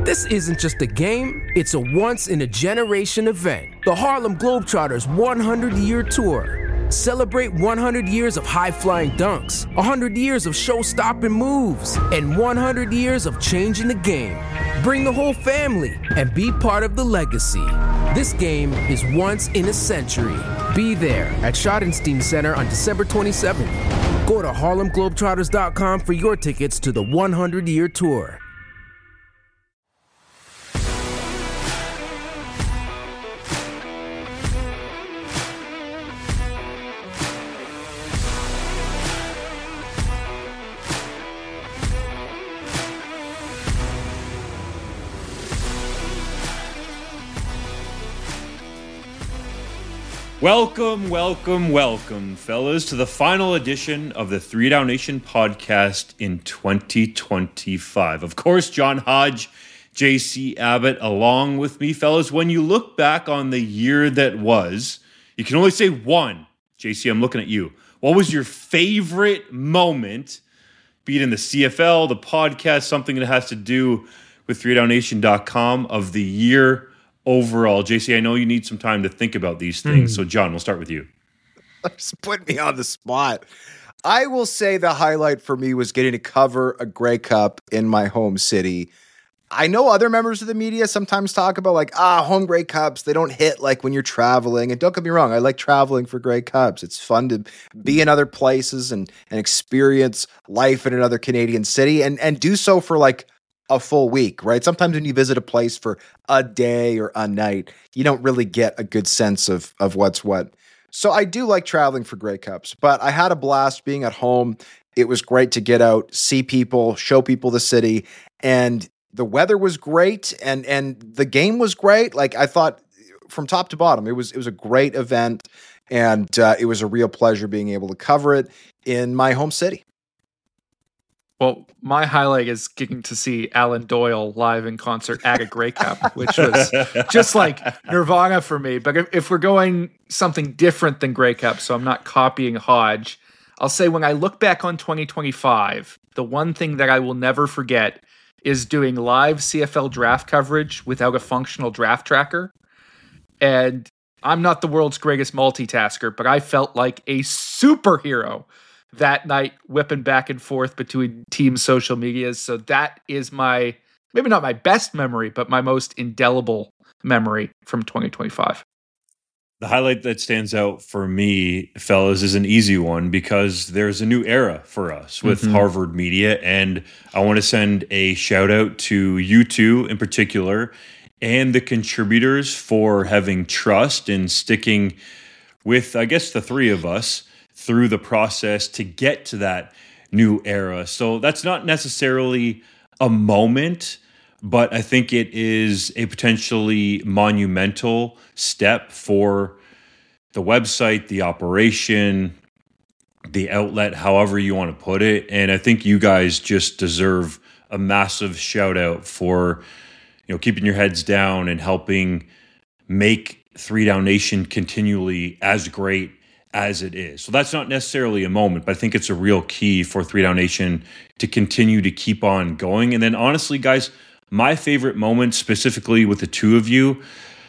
This isn't just a game, it's a once-in-a-generation event. The Harlem Globetrotters 100-year tour. Celebrate 100 years of high-flying dunks, 100 years of show-stopping moves, and 100 years of changing the game. Bring the whole family and be part of the legacy. This game is once in a century. Be there at Schottenstein Center on December 27th. Go to HarlemGlobetrotters.com for your tickets to the 100-year tour. Welcome, fellas, to the final edition of the 3 Down Nation podcast in 2025. Of course, John Hodge, JC Abbott, along with me, fellas. When you look back on the year that was, you can only say one. JC, I'm looking at you. What was your favorite moment, be it in the CFL, the podcast, something that has to do with 3downnation.com, of the year overall? JC, I know you need some time to think about these things. So, John, we'll start with you. Just put me on the spot. I will say the highlight for me was getting to cover a Grey Cup in my home city. I know other members of the media sometimes talk about home Grey Cups, they don't hit like when you're traveling. And don't get me wrong, I like traveling for Grey Cups. It's fun to be in other places and experience life in another Canadian city and do so for a full week, right? Sometimes when you visit a place for a day or a night, you don't really get a good sense of what's what. So I do like traveling for Grey Cups, but I had a blast being at home. It was great to get out, see people, show people the city, and the weather was great, and the game was great. I thought from top to bottom, it was a great event, and it was a real pleasure being able to cover it in my home city. Well, my highlight is getting to see Alan Doyle live in concert at a Grey Cup, which was just like Nirvana for me. But if we're going something different than Grey Cup, so I'm not copying Hodge, I'll say when I look back on 2025, the one thing that I will never forget is doing live CFL draft coverage without a functional draft tracker. And I'm not the world's greatest multitasker, but I felt like a superhero that night, whipping back and forth between team social medias. So that is maybe not my best memory, but my most indelible memory from 2025. The highlight that stands out for me, fellas, is an easy one because there's a new era for us with Harvard Media. And I want to send a shout out to you two in particular and the contributors for having trust and sticking with, I guess, the three of us through the process to get to that new era. So that's not necessarily a moment, but I think it is a potentially monumental step for the website, the operation, the outlet, however you want to put it. And I think you guys just deserve a massive shout out for, keeping your heads down and helping make 3 Down Nation continually as great as it is. So that's not necessarily a moment, but I think it's a real key for 3 Down Nation to continue to keep on going. And then honestly, guys, my favorite moment specifically with the two of you,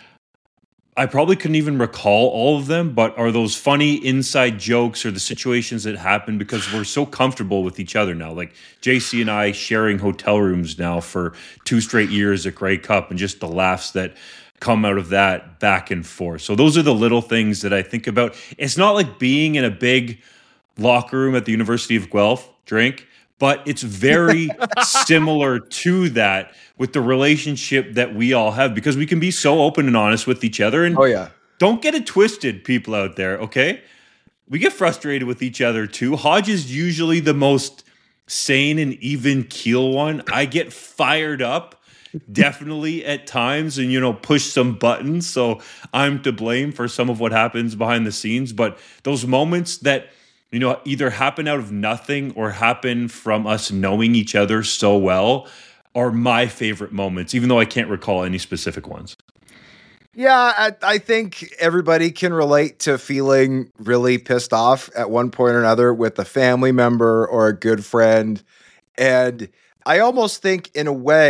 I probably couldn't even recall all of them, but are those funny inside jokes or the situations that happen because we're so comfortable with each other now. Like JC and I sharing hotel rooms now for 2 straight years at Grey Cup, and just the laughs that come out of that back and forth. So those are the little things that I think about. It's not like being in a big locker room at the University of Guelph, but it's very similar to that with the relationship that we all have, because we can be so open and honest with each other. And don't get it twisted, people out there, okay? We get frustrated with each other too. Hodge is usually the most sane and even keel one. I get fired up definitely at times and, push some buttons. So I'm to blame for some of what happens behind the scenes. But those moments that, either happen out of nothing or happen from us knowing each other so well are my favorite moments, even though I can't recall any specific ones. Yeah, I think everybody can relate to feeling really pissed off at one point or another with a family member or a good friend. And I almost think, in a way,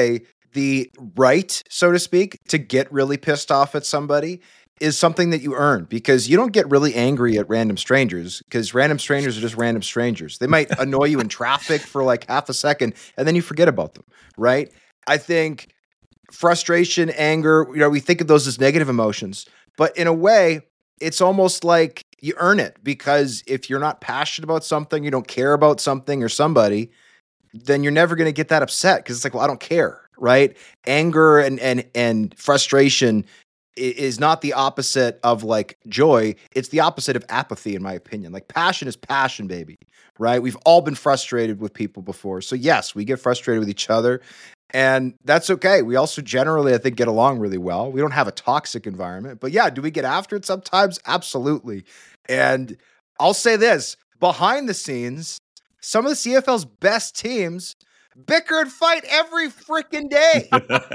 the right, so to speak, to get really pissed off at somebody is something that you earn, because you don't get really angry at random strangers, because random strangers are just random strangers. They might annoy you in traffic for like half a second and then you forget about them, right? I think frustration, anger, we think of those as negative emotions, but in a way, it's almost like you earn it, because if you're not passionate about something, you don't care about something or somebody, then you're never going to get that upset, because it's like, well, I don't care, right? Anger and frustration is not the opposite of like joy. It's the opposite of apathy, in my opinion. Like passion is passion, baby, right? We've all been frustrated with people before. So yes, we get frustrated with each other, and that's okay. We also generally, I think, get along really well. We don't have a toxic environment, but yeah, do we get after it sometimes? Absolutely. And I'll say this, behind the scenes, some of the CFL's best teams bicker and fight every freaking day.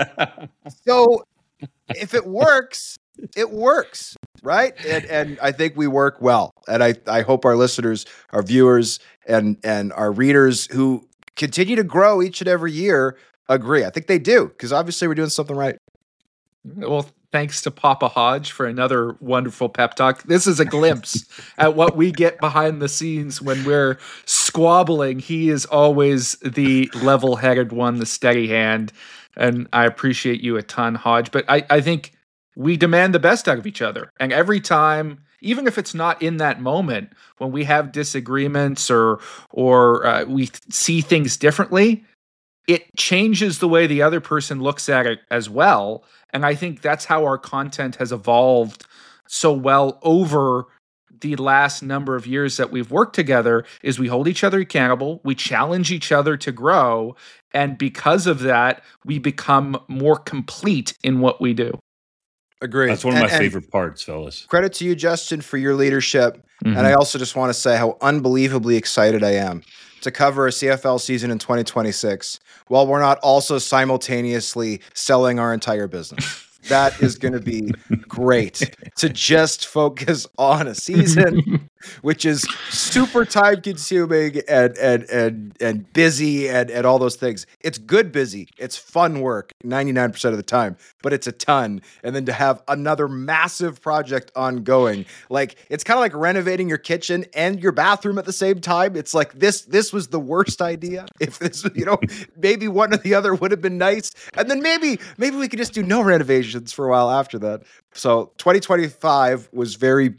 So if it works, it works, right? And I think we work well. And I hope our listeners, our viewers, and our readers who continue to grow each and every year agree. I think they do, because obviously we're doing something right. Well, thanks to Papa Hodge for another wonderful pep talk. This is a glimpse at what we get behind the scenes when we're squabbling. He is always the level-headed one, the steady hand. And I appreciate you a ton, Hodge. But I think we demand the best out of each other. And every time, even if it's not in that moment, when we have disagreements or we see things differently, it changes the way the other person looks at it as well. And I think that's how our content has evolved so well over the last number of years that we've worked together, is we hold each other accountable, we challenge each other to grow, and because of that, we become more complete in what we do. Agreed. That's one of my favorite parts, fellas. Credit to you, Justin, for your leadership. Mm-hmm. And I also just want to say how unbelievably excited I am to cover a CFL season in 2026 while we're not also simultaneously selling our entire business. That is going to be great, to just focus on a season, which is super time consuming and busy and all those things. It's good busy. It's fun work 99% of the time, but it's a ton. And then to have another massive project ongoing, like it's kind of like renovating your kitchen and your bathroom at the same time. It's like this was the worst idea. If this, maybe one or the other would have been nice. And then maybe we could just do no renovations for a while after that. So 2025 was very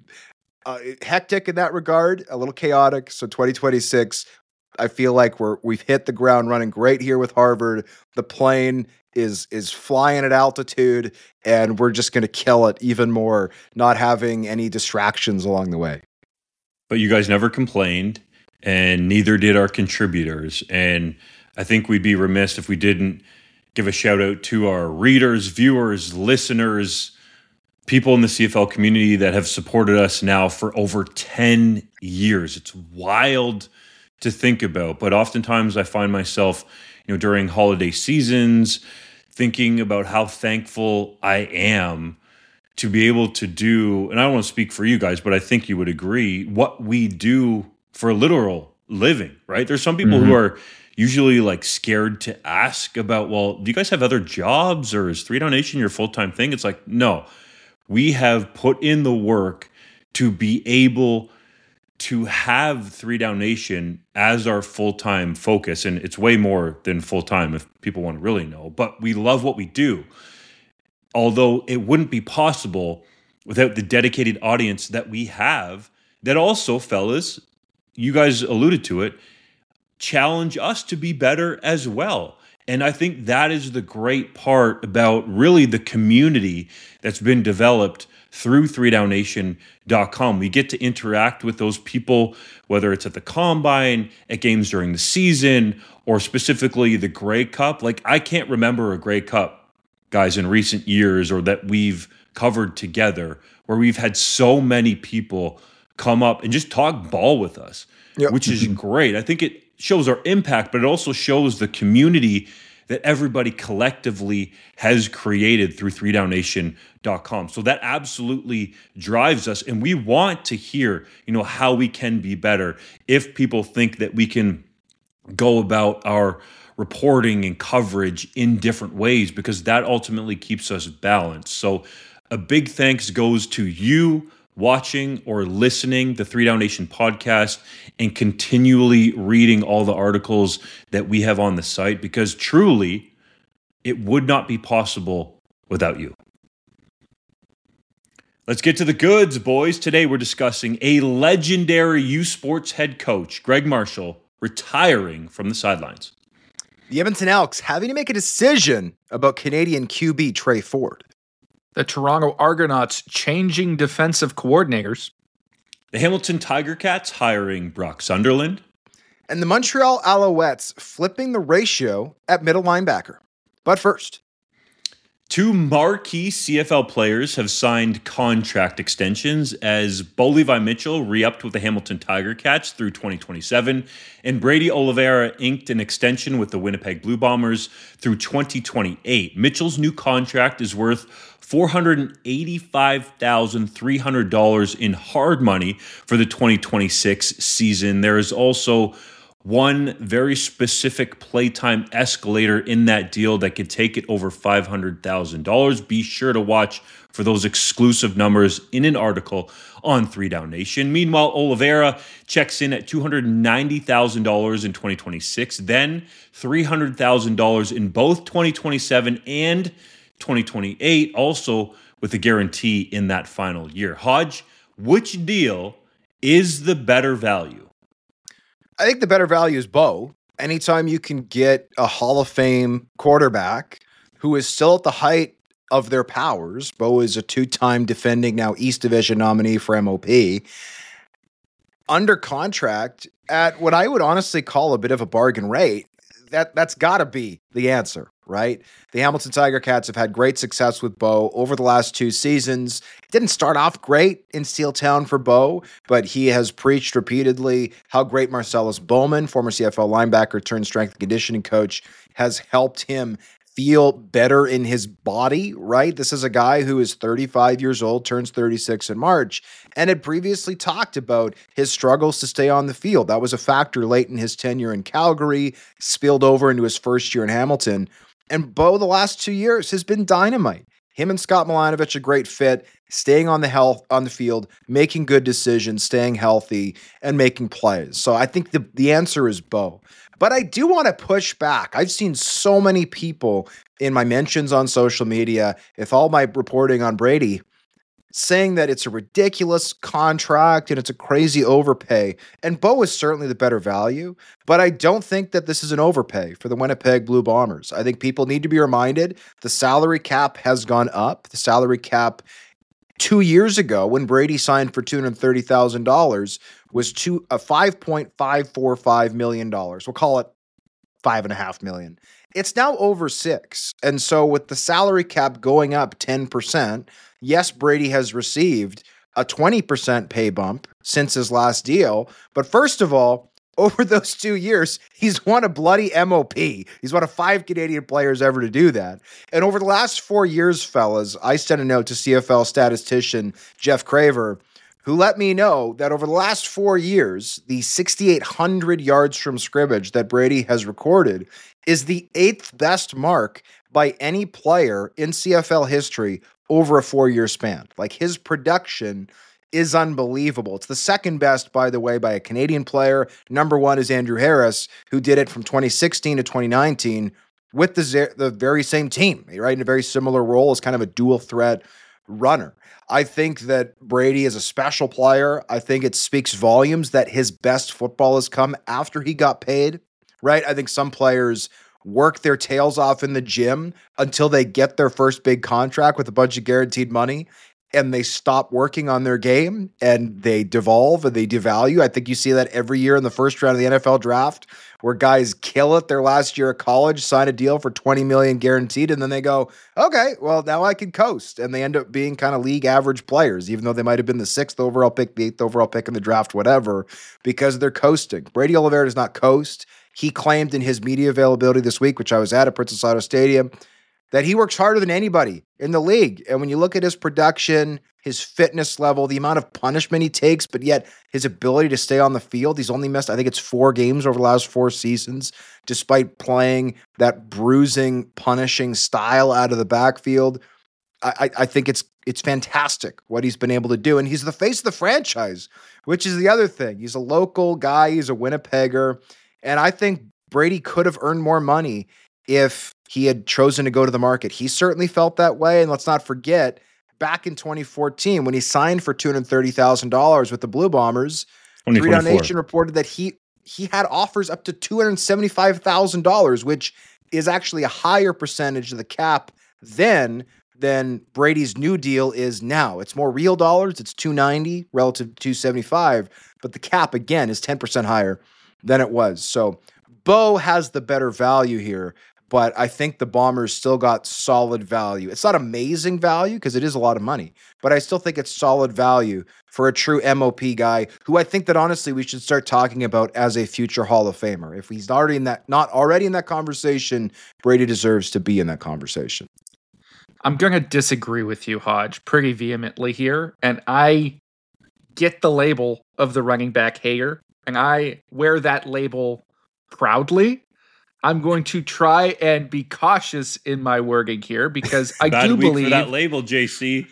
hectic in that regard, a little chaotic. So 2026, I feel like we've hit the ground running great here with Harvard. The plane is flying at altitude, and we're just going to kill it even more, not having any distractions along the way. But you guys never complained, and neither did our contributors. And I think we'd be remiss if we didn't give a shout out to our readers, viewers, listeners, people in the CFL community that have supported us now for over 10 years. It's wild to think about, but oftentimes I find myself, during holiday seasons, thinking about how thankful I am to be able to do, and I don't want to speak for you guys, but I think you would agree, what we do for a literal living, right? There's some people who are usually like scared to ask about, well, do you guys have other jobs, or is 3 Down Nation your full-time thing? It's like, no, we have put in the work to be able to have 3 Down Nation as our full-time focus. And it's way more than full-time if people want to really know, but we love what we do. Although it wouldn't be possible without the dedicated audience that we have, that also, fellas, you guys alluded to it, challenge us to be better as well. And I think that is the great part about really the community that's been developed through 3downnation.com. We get to interact with those people, whether it's at the Combine, at games during the season, or specifically the Grey Cup. Like, I can't remember a Grey Cup, guys, in recent years, or that we've covered together, where we've had so many people come up and just talk ball with us, which is great. I think it shows our impact, but it also shows the community that everybody collectively has created through 3downnation.com. So that absolutely drives us. And we want to hear, how we can be better. If people think that we can go about our reporting and coverage in different ways, because that ultimately keeps us balanced. So a big thanks goes to you watching or listening the 3 Down Nation podcast and continually reading all the articles that we have on the site, because truly it would not be possible without you. Let's get to the goods, boys. Today we're discussing a legendary U Sports head coach, Greg Marshall, retiring from the sidelines. The Edmonton Elks having to make a decision about Canadian QB Trey Ford. The Toronto Argonauts changing defensive coordinators. The Hamilton Tiger Cats hiring Brock Sunderland. And the Montreal Alouettes flipping the ratio at middle linebacker. But first, 2 marquee CFL players have signed contract extensions as Bo Levi Mitchell re-upped with the Hamilton Tiger Cats through 2027, and Brady Oliveira inked an extension with the Winnipeg Blue Bombers through 2028. Mitchell's new contract is worth $485,300 in hard money for the 2026 season. There is also one very specific playtime escalator in that deal that could take it over $500,000. Be sure to watch for those exclusive numbers in an article on 3 Down Nation. Meanwhile, Oliveira checks in at $290,000 in 2026, then $300,000 in both 2027 and 2028, also with a guarantee in that final year. Hodge, which deal is the better value? I think the better value is Bo. Anytime you can get a Hall of Fame quarterback who is still at the height of their powers, Bo is a 2-time defending now East Division nominee for MOP, under contract at what I would honestly call a bit of a bargain rate, that's got to be the answer, right? The Hamilton Tiger Cats have had great success with Bo over the last 2 seasons. It didn't start off great in Steel Town for Bo, but he has preached repeatedly how great Marcellus Bowman, former CFL linebacker turned strength and conditioning coach, has helped him feel better in his body, right? This is a guy who is 35 years old, turns 36 in March, and had previously talked about his struggles to stay on the field. That was a factor late in his tenure in Calgary, spilled over into his first year in Hamilton. And Bo, the last 2 years, has been dynamite. Him and Scott Milanovich, a great fit, staying on the field, making good decisions, staying healthy, and making plays. So I think the answer is Bo. But I do want to push back. I've seen so many people in my mentions on social media, if all my reporting on Brady, saying that it's a ridiculous contract and it's a crazy overpay. And Bo is certainly the better value, but I don't think that this is an overpay for the Winnipeg Blue Bombers. I think people need to be reminded the salary cap has gone up. The salary cap 2 years ago, when Brady signed for $230,000, was $5.545 million. We'll call it $5.5 million. It's now over $6 million. And so with the salary cap going up 10%, yes, Brady has received a 20% pay bump since his last deal. But first of all, over those 2 years, he's won a bloody MOP. He's one of 5 Canadian players ever to do that. And over the last 4 years, fellas, I sent a note to CFL statistician Jeff Craver, who let me know that over the last 4 years, the 6,800 yards from scrimmage that Brady has recorded is the 8th best mark by any player in CFL history over a 4-year span. Like, his production is unbelievable. It's the second best, by the way, by a Canadian player. Number 1 is Andrew Harris, who did it from 2016 to 2019 with the very same team, right? In a very similar role as kind of a dual threat runner. I think that Brady is a special player. I think it speaks volumes that his best football has come after he got paid, right? I think some players work their tails off in the gym until they get their first big contract with a bunch of guaranteed money, and they stop working on their game and they devolve and they devalue. I think you see that every year in the first round of the NFL draft, where guys kill it their last year of college, sign a deal for $20 million guaranteed, and then they go, okay, well, now I can coast. And they end up being kind of league average players, even though they might have been the 6th overall pick, the 8th overall pick in the draft, whatever, because they're coasting. Brady Oliveira does not coast. He claimed in his media availability this week, which I was at Princess Auto Stadium, that he works harder than anybody in the league. And when you look at his production, his fitness level, the amount of punishment he takes, but yet his ability to stay on the field, he's only missed, I think it's 4 games over the last 4 seasons, despite playing that bruising, punishing style out of the backfield. I think it's fantastic what he's been able to do. And he's the face of the franchise, which is the other thing. He's a local guy. He's a Winnipegger. And I think Brady could have earned more money if he had chosen to go to the market. He certainly felt that way. And let's not forget, back in 2014, when he signed for $230,000 with the Blue Bombers, 3 Down Nation reported that he had offers up to $275,000, which is actually a higher percentage of the cap than Brady's new deal is now. It's more real dollars. It's $290 relative to $275, but the cap, again, is 10% higher than it was. So Bo has the better value here, but I think the Bombers still got solid value. It's not amazing value because it is a lot of money, but I still think it's solid value for a true MOP guy who I think that honestly we should start talking about as a future Hall of Famer. If he's not already in that conversation, Brady deserves to be in that conversation. I'm going to disagree with you, Hodge, pretty vehemently here. And I get the label of the running back hater, and I wear that label proudly. I'm going to try and be cautious in my wording here because I do believe for that label, JC.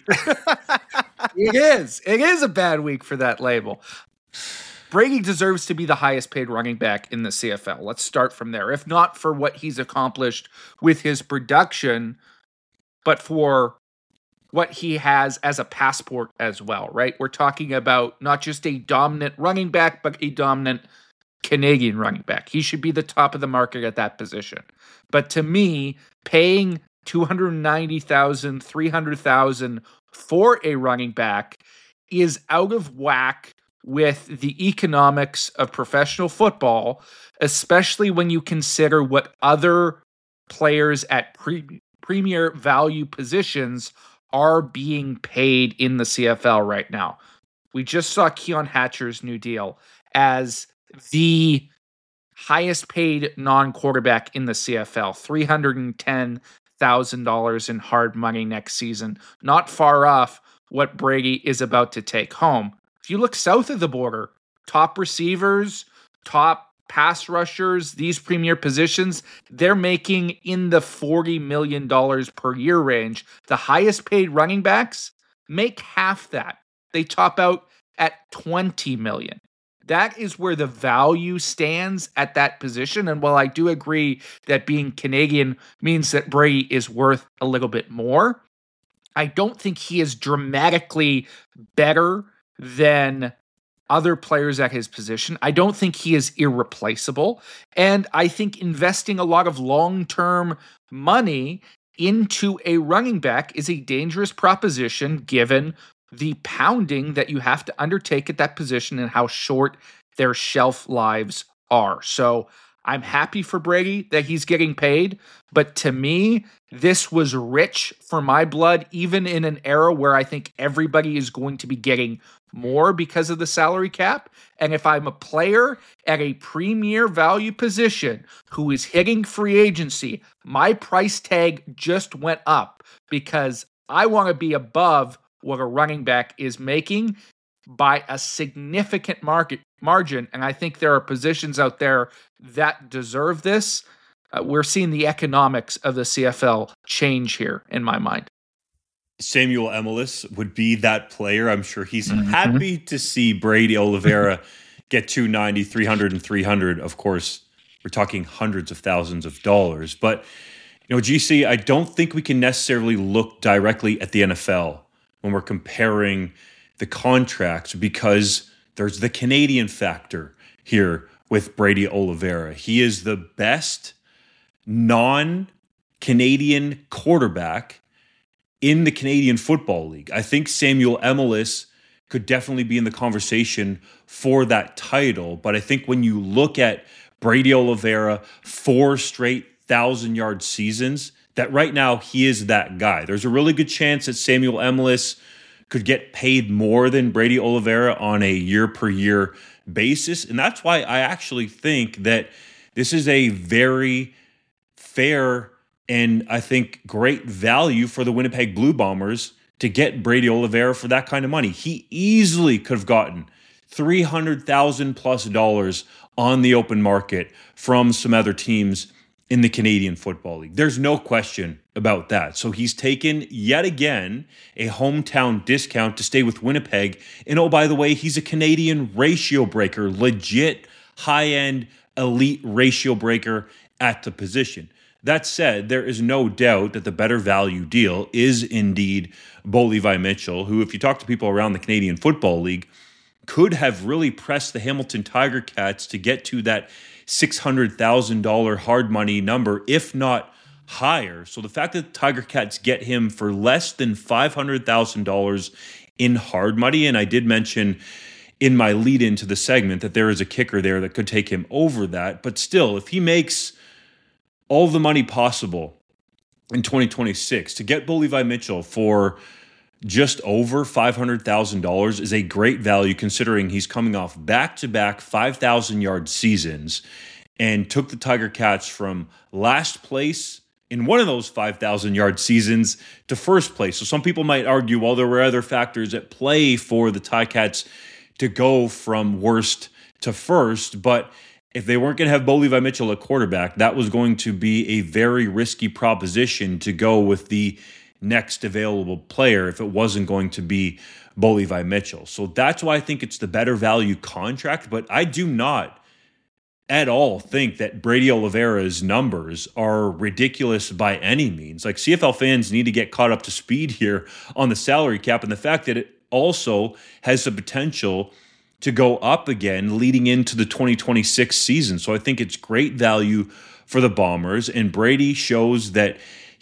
It is. It is a bad week for that label. Brady deserves to be the highest paid running back in the CFL. Let's start from there. If not for what he's accomplished with his production, but for what he has as a passport as well, right? We're talking about not just a dominant running back, but a dominant Canadian running back. He should be the top of the market at that position. But to me, paying $290,000, $300,000 for a running back is out of whack with the economics of professional football, especially when you consider what other players at premier value positions are being paid in the CFL right now. We just saw Keon Hatcher's new deal as the highest paid non-quarterback in the CFL, $310,000 in hard money next season. Not far off what Brady is about to take home. If you look south of the border, top receivers, top pass rushers, these premier positions, they're making in the $40 million per year range. The highest paid running backs make half that. They top out at $20 million. That is where the value stands at that position. And while I do agree that being Canadian means that Brady is worth a little bit more, I don't think he is dramatically better than other players at his position. I don't think he is irreplaceable. And I think investing a lot of long-term money into a running back is a dangerous proposition given the pounding that you have to undertake at that position and how short their shelf lives are. So I'm happy for Brady that he's getting paid, but to me, this was rich for my blood, even in an era where I think everybody is going to be getting more because of the salary cap. And if I'm a player at a premier value position who is hitting free agency, my price tag just went up because I want to be above what a running back is making by a significant margin. And I think there are positions out there that deserve this. We're seeing the economics of the CFL change here in my mind. Samuel Emilus would be that player. I'm sure he's happy to see Brady Oliveira get 290, 300, and 300. Of course, we're talking hundreds of thousands of dollars. But, GC, I don't think we can necessarily look directly at the NFL when we're comparing the contracts because there's the Canadian factor here with Brady Oliveira. He is the best non-Canadian quarterback in the Canadian Football League. I think Samuel Emilus could definitely be in the conversation for that title, but I think when you look at Brady Oliveira, 4 straight 1,000-yard seasons, that right now he is that guy. There's a really good chance that Samuel Emilus could get paid more than Brady Oliveira on a year-per-year basis, and that's why I actually think that this is a very fair And I think great value for the Winnipeg Blue Bombers to get Brady Oliveira for that kind of money. He easily could have gotten $300,000+ on the open market from some other teams in the Canadian Football League. There's no question about that. So he's taken, yet again, a hometown discount to stay with Winnipeg. And oh, by the way, he's a Canadian ratio breaker, legit high-end elite ratio breaker at the position. That said, there is no doubt that the better value deal is indeed Bo Levi Mitchell, who, if you talk to people around the Canadian Football League, could have really pressed the Hamilton Tiger Cats to get to that $600,000 hard money number, if not higher. So the fact that the Tiger Cats get him for less than $500,000 in hard money, and I did mention in my lead into the segment that there is a kicker there that could take him over that, but still, if he makes all the money possible in 2026 to get Bo Levi Mitchell for just over $500,000 is a great value, considering he's coming off back-to-back 5,000-yard seasons and took the Tiger Cats from last place in one of those 5,000-yard seasons to first place. So some people might argue, well, there were other factors at play for the Ticats to go from worst to first, but if they weren't going to have Bo Levi Mitchell at quarterback, that was going to be a very risky proposition to go with the next available player if it wasn't going to be Bo Levi Mitchell. So that's why I think it's the better value contract, but I do not at all think that Brady Oliveira's numbers are ridiculous by any means. Like, CFL fans need to get caught up to speed here on the salary cap and the fact that it also has the potential to go up again leading into the 2026 season. So I think it's great value for the Bombers, and Brady shows that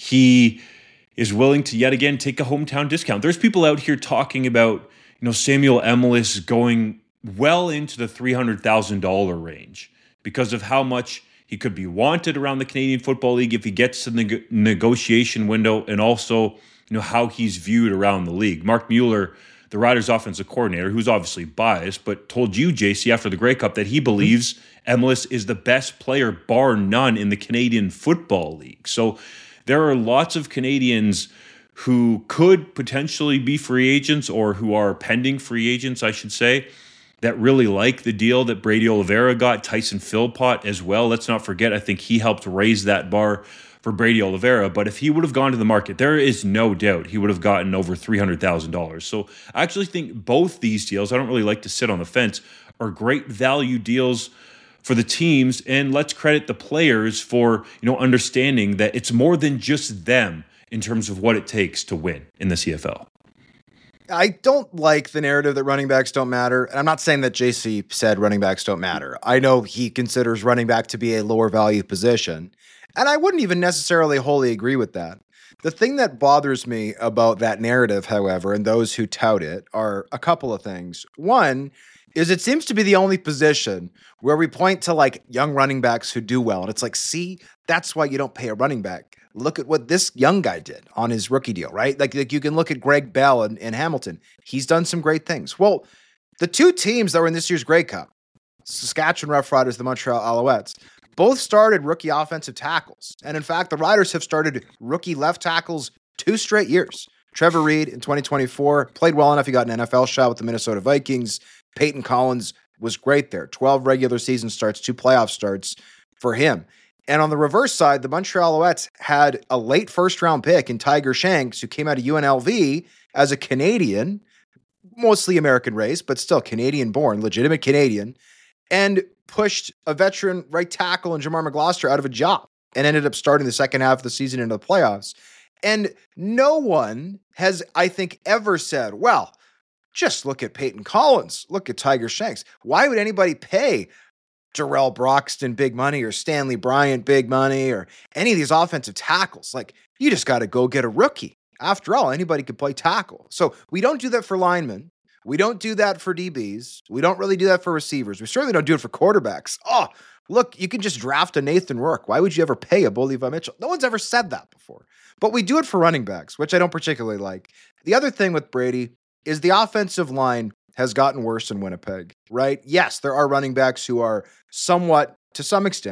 he is willing to yet again take a hometown discount. There's people out here talking about, Samuel Emilus going well into the $300,000 range because of how much he could be wanted around the Canadian Football League if he gets to the negotiation window, and also, how he's viewed around the league. Mark Mueller, the Riders' offensive coordinator, who's obviously biased, but told you, JC, after the Grey Cup that he believes Emilus is the best player, bar none, in the Canadian Football League. So there are lots of Canadians who could potentially be free agents, or who are pending free agents, I should say, that really like the deal that Brady Oliveira got. Tyson Philpott as well. Let's not forget, I think he helped raise that bar for Brady Oliveira. But if he would have gone to the market, there is no doubt he would have gotten over $300,000. So I actually think both these deals, I don't really like to sit on the fence, are great value deals for the teams. And let's credit the players for, understanding that it's more than just them in terms of what it takes to win in the CFL. I don't like the narrative that running backs don't matter. And I'm not saying that JC said running backs don't matter. I know he considers running back to be a lower value position, and I wouldn't even necessarily wholly agree with that. The thing that bothers me about that narrative, however, and those who tout it, are a couple of things. One is it seems to be the only position where we point to like young running backs who do well. And it's like, see, that's why you don't pay a running back. Look at what this young guy did on his rookie deal, right? Like you can look at Greg Bell in Hamilton. He's done some great things. Well, the two teams that were in this year's Grey Cup, Saskatchewan Roughriders, the Montreal Alouettes, both started rookie offensive tackles. And in fact, the Riders have started rookie left tackles 2 straight years. Trevor Reed in 2024 played well enough. He got an NFL shot with the Minnesota Vikings. Peyton Collins was great there. 12 regular season starts, 2 playoff starts for him. And on the reverse side, the Montreal Alouettes had a late first-round pick in Tiger Shanks, who came out of UNLV as a Canadian, mostly American race, but still Canadian-born, legitimate Canadian, and pushed a veteran right tackle in Jamar McGloster out of a job and ended up starting the second half of the season into the playoffs. And no one has, I think, ever said, well, just look at Peyton Collins, look at Tiger Shanks. Why would anybody pay Darrell Broxton big money or Stanley Bryant big money or any of these offensive tackles? Like, you just got to go get a rookie. After all, anybody could play tackle. So we don't do that for linemen. We don't do that for DBs. We don't really do that for receivers. We certainly don't do it for quarterbacks. Oh, look, you can just draft a Nathan Rourke. Why would you ever pay a Bo Levi Mitchell? No one's ever said that before. But we do it for running backs, which I don't particularly like. The other thing with Brady is the offensive line has gotten worse in Winnipeg, right? Yes, there are running backs who are somewhat, to some extent,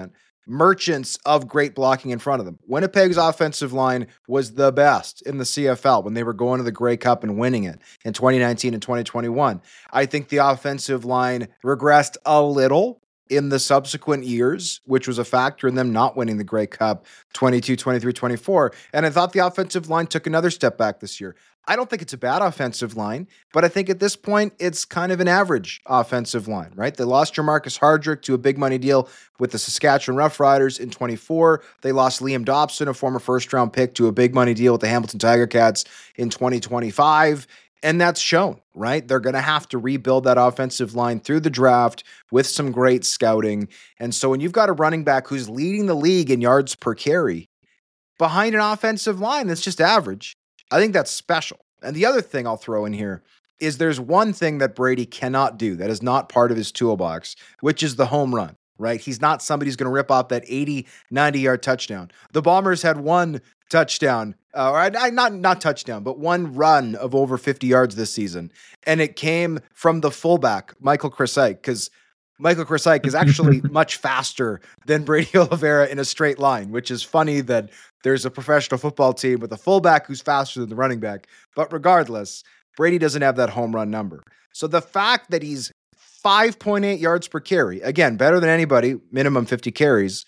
merchants of great blocking in front of them. Winnipeg's offensive line was the best in the CFL when they were going to the Grey Cup and winning it in 2019 and 2021. I think the offensive line regressed a little in the subsequent years, which was a factor in them not winning the Grey Cup 22, 23, 24. And I thought the offensive line took another step back this year. I don't think it's a bad offensive line, but I think at this point, it's kind of an average offensive line, right? They lost Jermarcus Hardrick to a big money deal with the Saskatchewan Roughriders in 24. They lost Liam Dobson, a former first-round pick, to a big money deal with the Hamilton Tiger Cats in 2025. And that's shown, right? They're going to have to rebuild that offensive line through the draft with some great scouting. And so when you've got a running back who's leading the league in yards per carry behind an offensive line that's just average, I think that's special. And the other thing I'll throw in here is there's one thing that Brady cannot do that is not part of his toolbox, which is the home run, right? He's not somebody who's going to rip off that 80, 90-yard touchdown. The Bombers had one touchdown, not touchdown, but one run of over 50 yards this season. And it came from the fullback, Michael Krasik, because Michael Krasik is actually much faster than Brady Oliveira in a straight line, which is funny that there's a professional football team with a fullback who's faster than the running back. But regardless, Brady doesn't have that home run number. So the fact that he's 5.8 yards per carry, again, better than anybody, minimum 50 carries,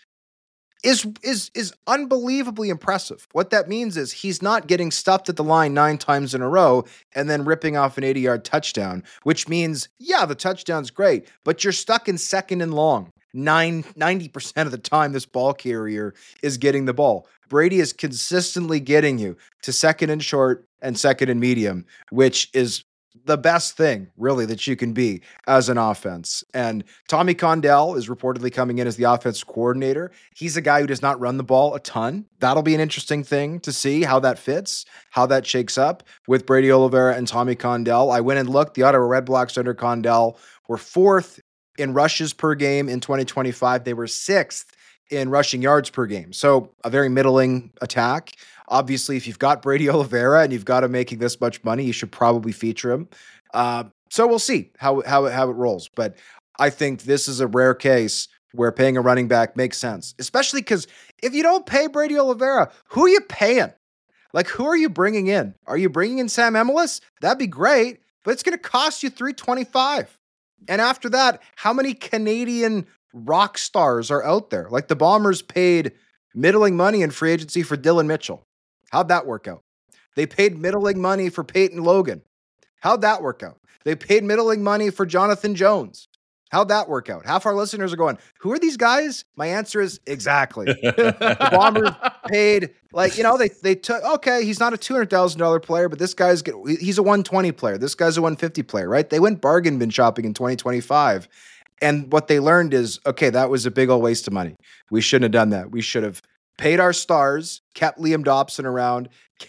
is unbelievably impressive. What that means is he's not getting stuffed at the line 9 times in a row and then ripping off an 80-yard touchdown, which means, yeah, the touchdown's great, but you're stuck in second and long. 90% of the time this ball carrier is getting the ball. Brady is consistently getting you to second and short and second and medium, which is the best thing, really, that you can be as an offense. And Tommy Condell is reportedly coming in as the offensive coordinator. He's a guy who does not run the ball a ton. That'll be an interesting thing to see how that fits, how that shakes up with Brady Oliveira and Tommy Condell. I went and looked. The Ottawa Redblacks under Condell were 4th in rushes per game in 2025. They were 6th in rushing yards per game. So a very middling attack. Obviously, if you've got Brady Oliveira and you've got him making this much money, you should probably feature him. So we'll see how it rolls. But I think this is a rare case where paying a running back makes sense, especially because if you don't pay Brady Oliveira, who are you paying? Like, who are you bringing in? Are you bringing in Sam Emilus? That'd be great, but it's going to cost you $325. And after that, how many Canadian rock stars are out there? Like the Bombers paid middling money in free agency for Dylan Mitchell. How'd that work out? They paid middling money for Peyton Logan. How'd that work out? They paid middling money for Jonathan Jones. How'd that work out? Half our listeners are going, who are these guys? My answer is exactly. The Bombers paid, they took, okay, he's not a $200,000 player, but this guy's, he's a 120 player. This guy's a 150 player, right? They went bargain bin shopping in 2025. And what they learned is, okay, that was a big old waste of money. We shouldn't have done that. We should have paid our stars, kept Liam Dobson around,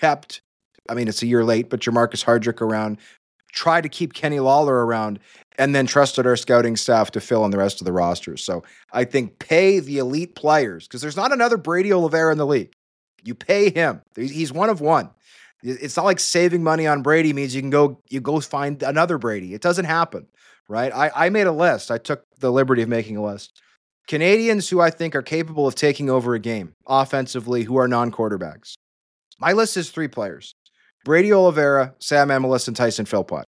it's a year late, but Jermarcus Hardrick around, tried to keep Kenny Lawler around, and then trusted our scouting staff to fill in the rest of the roster. So I think pay the elite players, because there's not another Brady Oliveira in the league. You pay him. He's one of one. It's not like saving money on Brady means you go find another Brady. It doesn't happen, right? I made a list. I took the liberty of making a list. Canadians who I think are capable of taking over a game offensively who are non-quarterbacks. My list is 3 players. Brady Oliveira, Sam Emilus, and Tyson Philpott.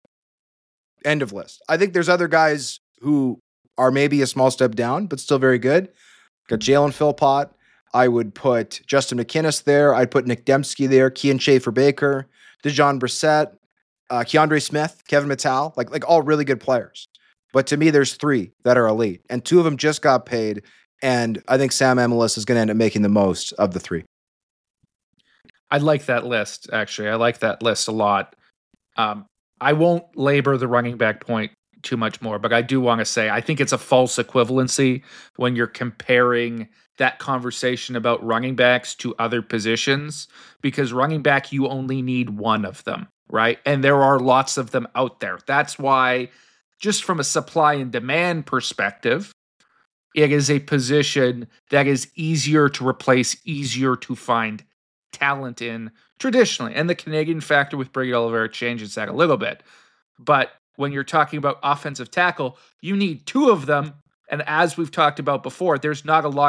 End of list. I think there's other guys who are maybe a small step down, but still very good. Got Jalen Philpott. I would put Justin McInnis there. I'd put Nick Dembski there. Kian Schaefer-Baker, DeJon Brissett, Keandre Smith, Kevin Mittal, like all really good players. But to me, there's 3 that are elite, and 2 of them just got paid. And I think Sam Emilus is going to end up making the most of the 3. I like that list, actually. I like that list a lot. I won't labor the running back point too much more, but I do want to say I think it's a false equivalency when you're comparing that conversation about running backs to other positions, because running back, you only need one of them, right? And there are lots of them out there. That's why, just from a supply and demand perspective, it is a position that is easier to replace, easier to find talent in traditionally. And the Canadian factor with Brady Oliveira changes that a little bit. But when you're talking about offensive tackle, you need 2 of them. And as we've talked about before, there's not a lot of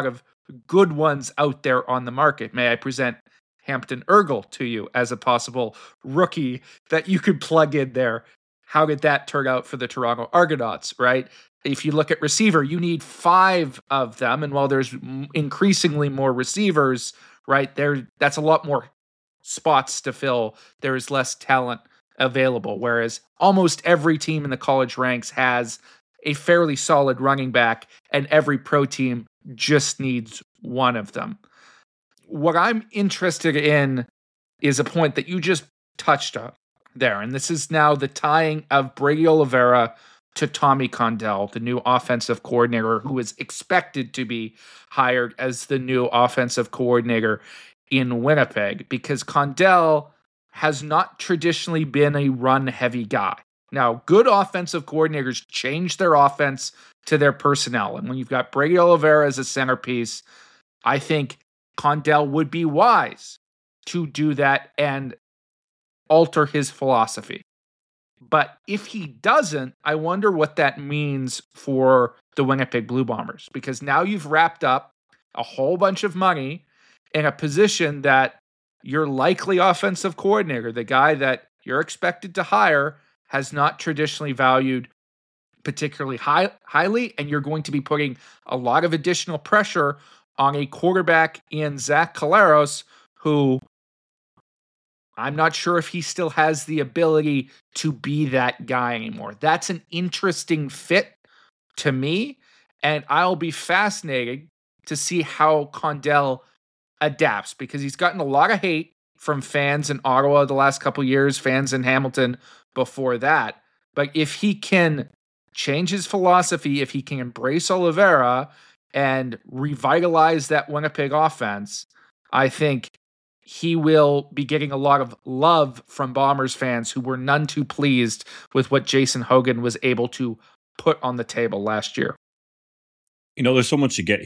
good ones out there on the market. May I present Hampton Ergel to you as a possible rookie that you could plug in there? How did that turn out for the Toronto Argonauts, right? If you look at receiver, you need 5 of them. And while there's increasingly more receivers, right, that's a lot more spots to fill. There is less talent available. Whereas almost every team in the college ranks has a fairly solid running back, and every pro team just needs one of them. What I'm interested in is a point that you just touched on there. And this is now the tying of Brady Oliveira to Tommy Condell, the new offensive coordinator who is expected to be hired as the new offensive coordinator in Winnipeg, because Condell has not traditionally been a run-heavy guy. Now, good offensive coordinators change their offense to their personnel. And when you've got Brady Oliveira as a centerpiece, I think Condell would be wise to do that and alter his philosophy. But if he doesn't, I wonder what that means for the Winnipeg Blue Bombers, because now you've wrapped up a whole bunch of money in a position that your likely offensive coordinator, the guy that you're expected to hire, has not traditionally valued particularly highly, and you're going to be putting a lot of additional pressure on a quarterback in Zach Collaros, who I'm not sure if he still has the ability to be that guy anymore. That's an interesting fit to me, and I'll be fascinated to see how Condell adapts, because he's gotten a lot of hate from fans in Ottawa the last couple of years, fans in Hamilton before that. But if he can change his philosophy, if he can embrace Oliveira and revitalize that Winnipeg offense, I think he will be getting a lot of love from Bombers fans who were none too pleased with what Jason Hogan was able to put on the table last year. You know, there's so much to get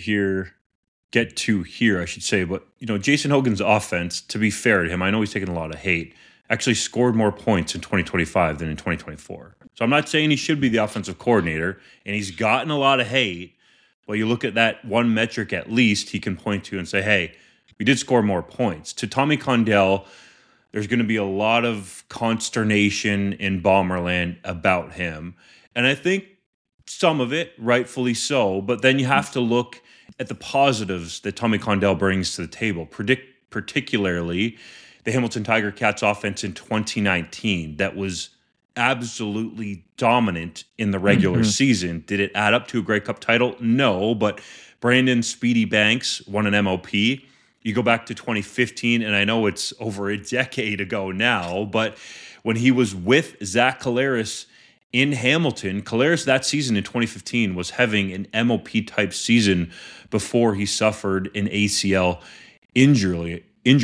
to here, I should say. But, you know, Jason Hogan's offense, to be fair to him, I know he's taken a lot of hate, actually scored more points in 2025 than in 2024. So I'm not saying he should be the offensive coordinator, and he's gotten a lot of hate. Well, you look at that one metric at least he can point to and say, hey, we did score more points. To Tommy Condell, there's going to be a lot of consternation in Bomberland about him. And I think some of it, rightfully so, but then you have to look at the positives that Tommy Condell brings to the table, particularly the Hamilton Tiger Cats offense in 2019 that was absolutely dominant in the regular season. Did it add up to a Grey Cup title? No, but Brandon Speedy Banks won an MOP. You go back to 2015, and I know it's over a decade ago now, but when he was with Zach Collaros in Hamilton, Collaros that season in 2015 was having an MOP-type season before he suffered an ACL injury,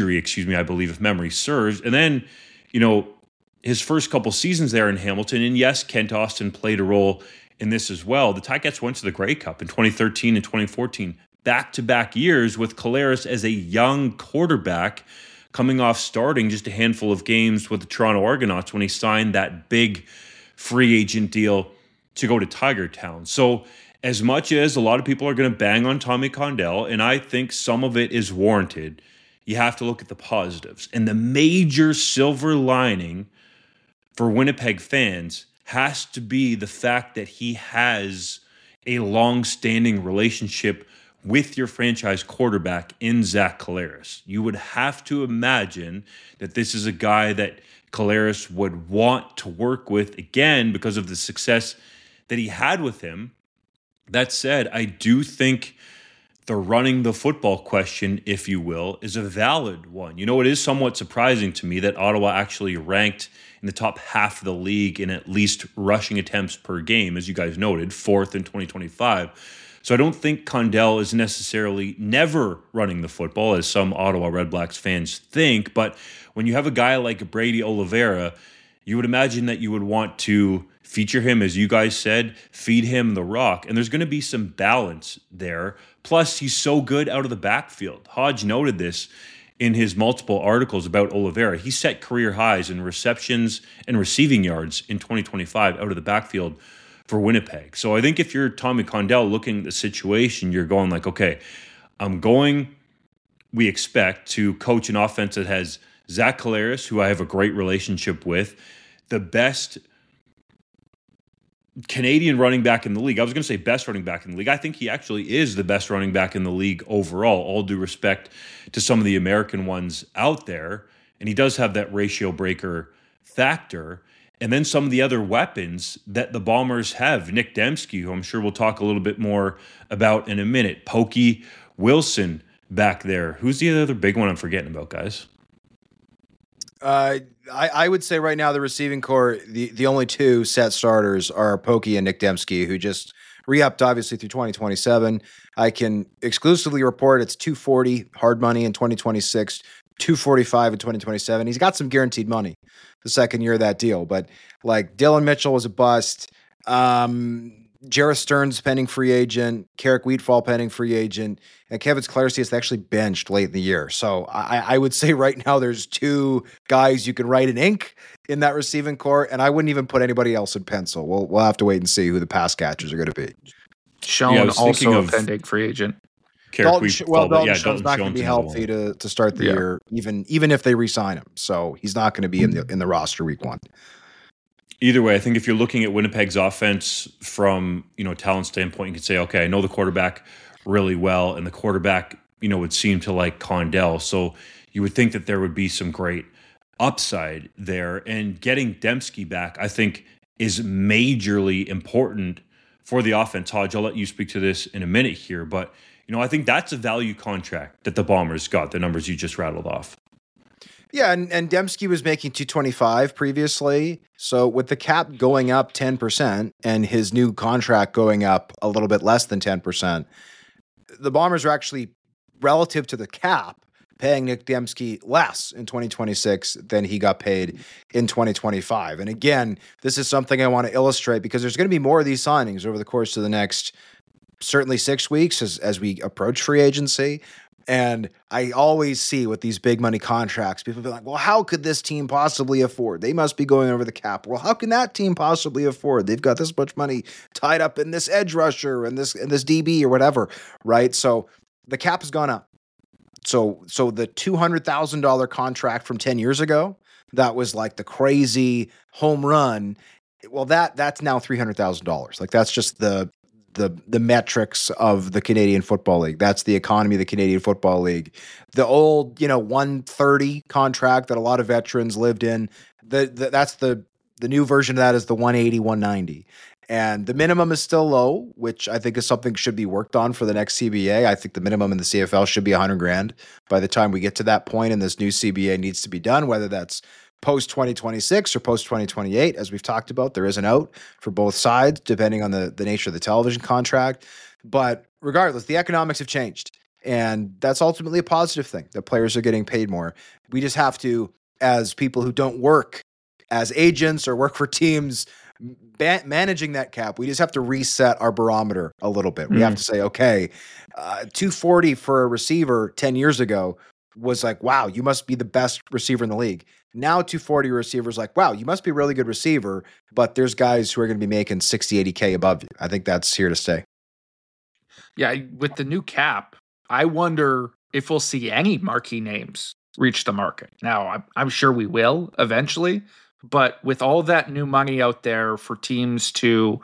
I believe, if memory serves. And then, you know, his first couple seasons there in Hamilton, and yes, Kent Austin played a role in this as well. The Ticats went to the Grey Cup in 2013 and 2014, back-to-back years with Collaros as a young quarterback coming off starting just a handful of games with the Toronto Argonauts when he signed that big free agent deal to go to Tiger Town. So as much as a lot of people are going to bang on Tommy Condell, and I think some of it is warranted, you have to look at the positives. And the major silver lining for Winnipeg fans has to be the fact that he has a long-standing relationship with your franchise quarterback in Zach Collaros. You would have to imagine that this is a guy that Collaros would want to work with again because of the success that he had with him. That said, I do think the running the football question, if you will, is a valid one. You know, it is somewhat surprising to me that Ottawa actually ranked in the top half of the league in at least rushing attempts per game, as you guys noted, 4th in 2025. So I don't think Condell is necessarily never running the football, as some Ottawa Red Blacks fans think. But when you have a guy like Brady Oliveira, you would imagine that you would want to feature him, as you guys said, feed him the rock. And there's going to be some balance there. Plus, he's so good out of the backfield. Hodge noted this in his multiple articles about Oliveira. He set career highs in receptions and receiving yards in 2025 out of the backfield for Winnipeg. So I think if you're Tommy Condell looking at the situation, you're going like, okay, We expect to coach an offense that has Zach Collaros, who I have a great relationship with, the best Canadian running back in the league. I was going to say best running back in the league. I think he actually is the best running back in the league overall, all due respect to some of the American ones out there. And he does have that ratio breaker factor. And then some of the other weapons that the Bombers have. Nick Demski, who I'm sure we'll talk a little bit more about in a minute. Pokey Wilson back there. Who's the other big one I'm forgetting about, guys? I would say right now the receiving core, the only two set starters are Pokey and Nick Demski, who just re-upped obviously through 2027. I can exclusively report it's $240 hard money in 2026, $245 in 2027. He's got some guaranteed money the second year of that deal, but like Dylan Mitchell was a bust. Jarrett Stearns pending free agent, Carrick Wheatfall pending free agent, and Kevin Clarcy is actually benched late in the year. So I would say right now there's two guys you can write in ink in that receiving core, and I wouldn't even put anybody else in pencil. We'll have to wait and see who the pass catchers are going to be. Sean also a pending free agent. Dalton Schoen's not going to be healthy to start the year, even if they re-sign him. So he's not going to be in the roster week 1. Either way, I think if you're looking at Winnipeg's offense from, talent standpoint, you could say, okay, I know the quarterback really well, and the quarterback, would seem to like Condell. So you would think that there would be some great upside there. And getting Demski back, I think, is majorly important for the offense. Hodge, I'll let you speak to this in a minute here, but, I think that's a value contract that the Bombers got, the numbers you just rattled off. Yeah, and Demski was making $225 previously. So with the cap going up 10% and his new contract going up a little bit less than 10%, the Bombers are actually, relative to the cap, paying Nick Demski less in 2026 than he got paid in 2025. And again, this is something I want to illustrate because there's going to be more of these signings over the course of the next, certainly 6 weeks as we approach free agency. And I always see with these big money contracts, people be like, well, how could this team possibly afford? They must be going over the cap. Well, how can that team possibly afford? They've got this much money tied up in this edge rusher and this DB or whatever, right? So the cap has gone up. So the $200,000 contract from 10 years ago, that was like the crazy home run. Well, that's now $300,000. Like that's just the metrics of the Canadian Football League. That's the economy of the Canadian Football League. The old, 130 contract that a lot of veterans lived in, that's the new version of that is the 180, 190. And the minimum is still low, which I think is something that should be worked on for the next CBA. I think the minimum in the CFL should be $100,000 by the time we get to that point, and this new CBA needs to be done, whether that's post 2026 or post 2028, as we've talked about. There is an out for both sides, depending on the nature of the television contract. But regardless, the economics have changed. And that's ultimately a positive thing, that players are getting paid more. We just have to, as people who don't work as agents or work for teams managing that cap, we just have to reset our barometer a little bit. We have to say, okay, 240 for a receiver 10 years ago was like, wow, you must be the best receiver in the league. Now 240 receivers like, wow, you must be a really good receiver, but there's guys who are going to be making 60, 80K above you. I think that's here to stay. Yeah, with the new cap, I wonder if we'll see any marquee names reach the market. Now, I'm sure we will eventually, but with all that new money out there for teams to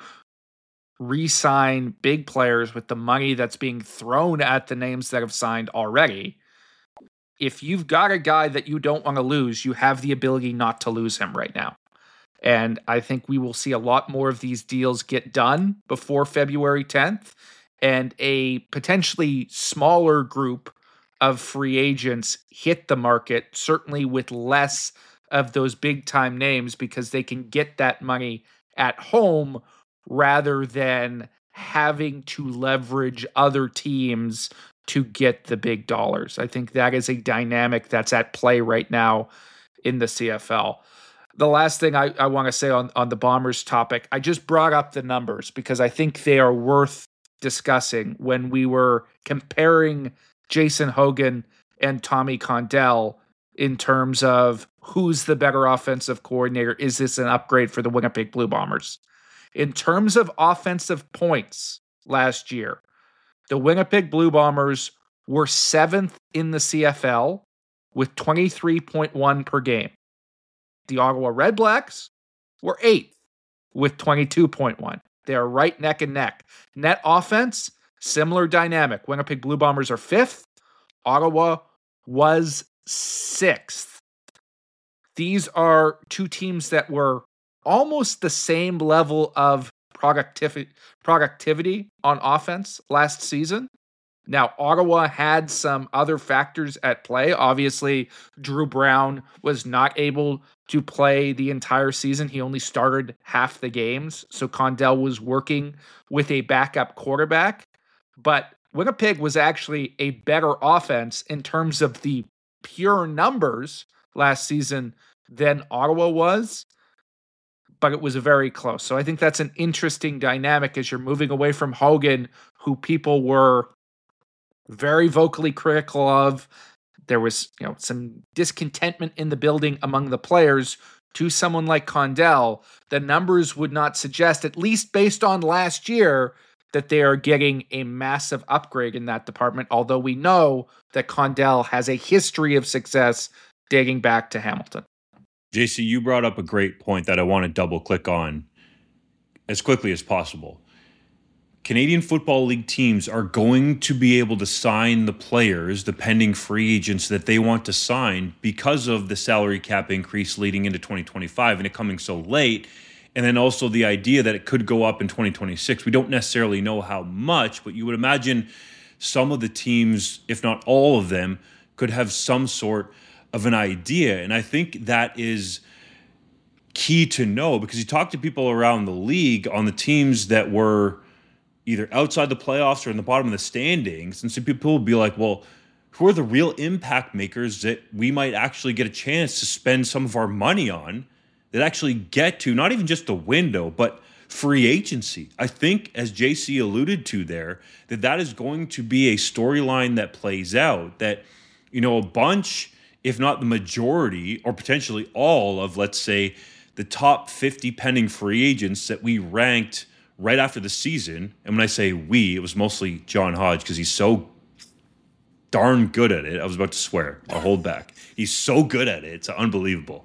re-sign big players with the money that's being thrown at the names that have signed already, if you've got a guy that you don't want to lose, you have the ability not to lose him right now. And I think we will see a lot more of these deals get done before February 10th, and a potentially smaller group of free agents hit the market, certainly with less of those big time names, because they can get that money at home rather than having to leverage other teams to get the big dollars. I think that is a dynamic that's at play right now in the CFL. The last thing I want to say on the Bombers topic, I just brought up the numbers because I think they are worth discussing. When we were comparing Jason Hogan and Tommy Condell in terms of who's the better offensive coordinator, is this an upgrade for the Winnipeg Blue Bombers? In terms of offensive points last year, the Winnipeg Blue Bombers were 7th in the CFL with 23.1 per game. The Ottawa Red Blacks were 8th with 22.1. They are right neck and neck. Net offense, similar dynamic. Winnipeg Blue Bombers are 5th. Ottawa was 6th. These are two teams that were almost the same level of productivity on offense last season. Now, Ottawa had some other factors at play. Obviously, Drew Brown was not able to play the entire season. He only started half the games. So Condell was working with a backup quarterback. But Winnipeg was actually a better offense in terms of the pure numbers last season than Ottawa was. But it was very close. So I think that's an interesting dynamic as you're moving away from Hogan, who people were very vocally critical of. There was, some discontentment in the building among the players, to someone like Condell. The numbers would not suggest, at least based on last year, that they are getting a massive upgrade in that department, although we know that Condell has a history of success dating back to Hamilton. JC, you brought up a great point that I want to double click on as quickly as possible. Canadian Football League teams are going to be able to sign the players, the pending free agents that they want to sign, because of the salary cap increase leading into 2025 and it coming so late. And then also the idea that it could go up in 2026. We don't necessarily know how much, but you would imagine some of the teams, if not all of them, could have some sort of an idea. And I think that is key to know, because you talk to people around the league on the teams that were either outside the playoffs or in the bottom of the standings. And so people will be like, well, who are the real impact makers that we might actually get a chance to spend some of our money on, that actually get to not even just the window, but free agency? I think, as JC alluded to there, that is going to be a storyline that plays out, that, a bunch, if not the majority, or potentially all of, let's say, the top 50 pending free agents that we ranked right after the season. And when I say we, it was mostly John Hodge, because he's so darn good at it. I was about to swear. I'll hold back. He's so good at it. It's unbelievable.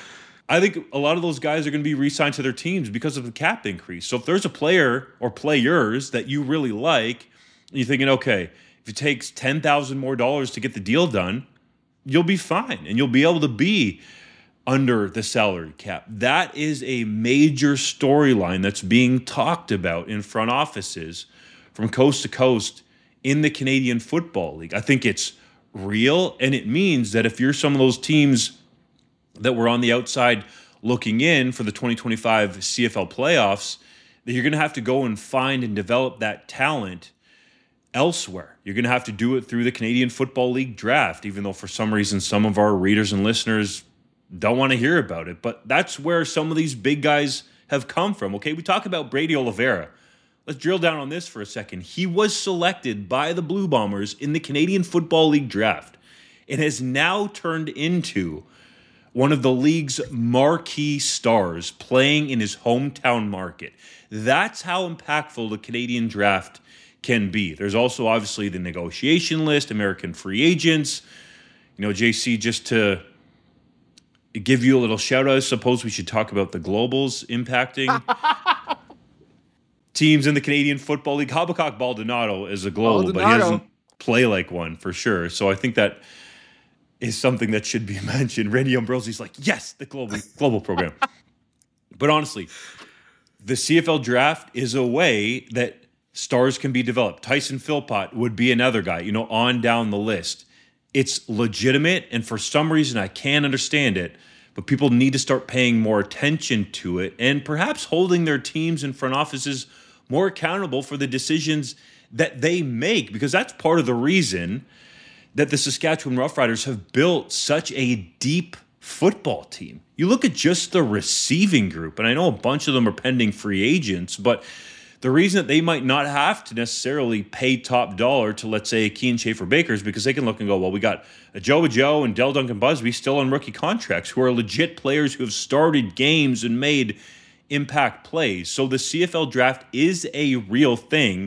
I think a lot of those guys are going to be re-signed to their teams because of the cap increase. So if there's a player or players that you really like, and you're thinking, okay, if it takes $10,000 more to get the deal done, you'll be fine. And you'll be able to be under the salary cap. That is a major storyline that's being talked about in front offices from coast to coast in the Canadian Football League. I think it's real, and it means that if you're some of those teams that were on the outside looking in for the 2025 CFL playoffs, that you're going to have to go and find and develop that talent elsewhere. You're going to have to do it through the Canadian Football League draft, even though for some reason some of our readers and listeners don't want to hear about it. But that's where some of these big guys have come from. Okay, we talk about Brady Oliveira. Let's drill down on this for a second. He was selected by the Blue Bombers in the Canadian Football League draft and has now turned into one of the league's marquee stars, playing in his hometown market. That's how impactful the Canadian draft can be. There's also obviously the negotiation list, American free agents. JC, just to give you a little shout out, I suppose we should talk about the globals impacting teams in the Canadian Football League. Habakkuk Baldonado is a global, but he doesn't play like one for sure. So I think that is something that should be mentioned. Randy Ambrosie's like, yes, the global program. But honestly, the CFL draft is a way that stars can be developed. Tyson Philpott would be another guy, on down the list. It's legitimate, and for some reason I can't understand it, but people need to start paying more attention to it and perhaps holding their teams and front offices more accountable for the decisions that they make, because that's part of the reason that the Saskatchewan Roughriders have built such a deep football team. You look at just the receiving group, and I know a bunch of them are pending free agents, but the reason that they might not have to necessarily pay top dollar to, let's say, Kean Schaefer-Baker is because they can look and go, well, we got Joe and Del Duncan Busby still on rookie contracts who are legit players who have started games and made impact plays. So the CFL draft is a real thing,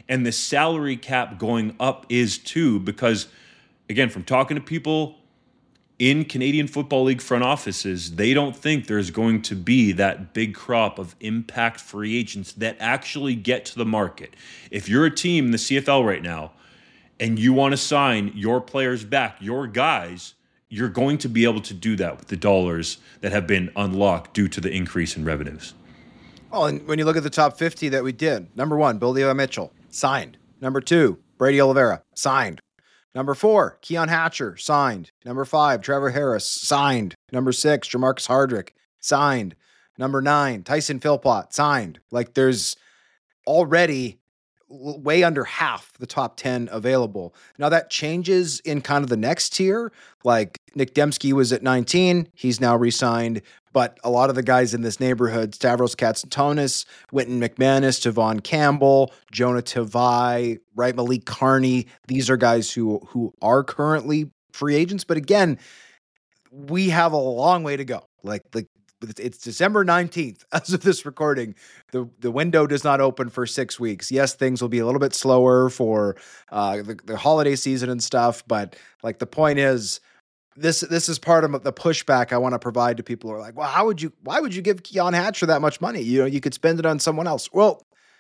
And the salary cap going up is too, because, again, from talking to people in Canadian Football League front offices, they don't think there's going to be that big crop of impact free agents that actually get to the market. If you're a team in the CFL right now and you want to sign your players back, your guys, you're going to be able to do that with the dollars that have been unlocked due to the increase in revenues. Oh, and when you look at the top 50 that we did, number 1, Bill Levi Mitchell, signed. Number 2, Brady Oliveira, signed. Number 4, Keon Hatcher, signed. Number 5, Trevor Harris, signed. Number 6, Jamarcus Hardrick, signed. Number 9, Tyson Philpott, signed. Like, there's already way under half the top 10 available. Now that changes in kind of the next tier. Like Nick Dembski was at 19. He's now re-signed. But a lot of the guys in this neighborhood, Stavros Katsantonis, Wynton McManus, Tavon Campbell, Jonah Tavai, right, Malik Carney, these are guys who are currently free agents. But again, we have a long way to go. Like it's December 19th as of this recording. The window does not open for 6 weeks. Yes, things will be a little bit slower for the holiday season and stuff. But like the point is, this is part of the pushback I want to provide to people who are like, well, why would you give Keon Hatcher that much money? You know, you could spend it on someone else. Well,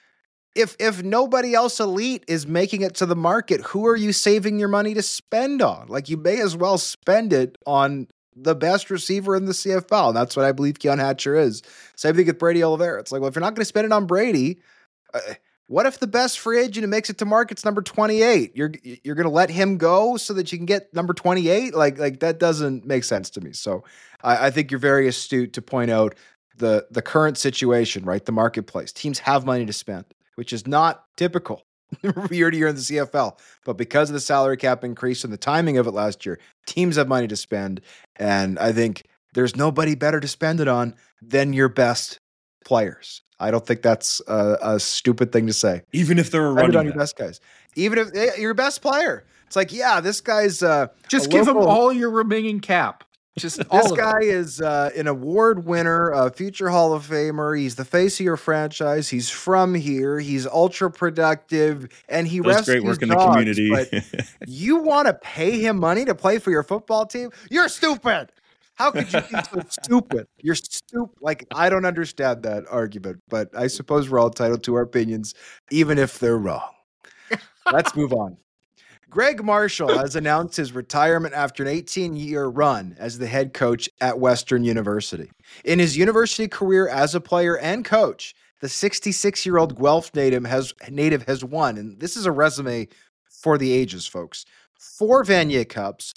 if nobody else elite is making it to the market, who are you saving your money to spend on? Like, you may as well spend it on the best receiver in the CFL. And that's what I believe Keon Hatcher is. Same thing with Brady Oliveira. It's like, well, if you're not going to spend it on Brady, what if the best free agent who makes it to market's number 28? You're going to let him go so that you can get number 28? Like that doesn't make sense to me. So I think you're very astute to point out the current situation, right? The marketplace. Teams have money to spend, which is not typical year to year in the CFL. But because of the salary cap increase and the timing of it last year, teams have money to spend. And I think there's nobody better to spend it on than your best players. I don't think that's a stupid thing to say. Even if they're running on your best guys, even if your best player, it's like, yeah, this guy's just give him all your remaining cap. Just this guy is an award winner, a future Hall of Famer. He's the face of your franchise. He's from here. He's ultra productive, and he rescues great work in the dogs, community. But you want to pay him money to play for your football team? You're stupid. How could you be so stupid? You're stupid. Like, I don't understand that argument, but I suppose we're all entitled to our opinions, even if they're wrong. Let's move on. Greg Marshall has announced his retirement after an 18-year run as the head coach at Western University. In his university career as a player and coach, the 66-year-old Guelph native has won, and this is a resume for the ages, folks, 4 Vanier Cups,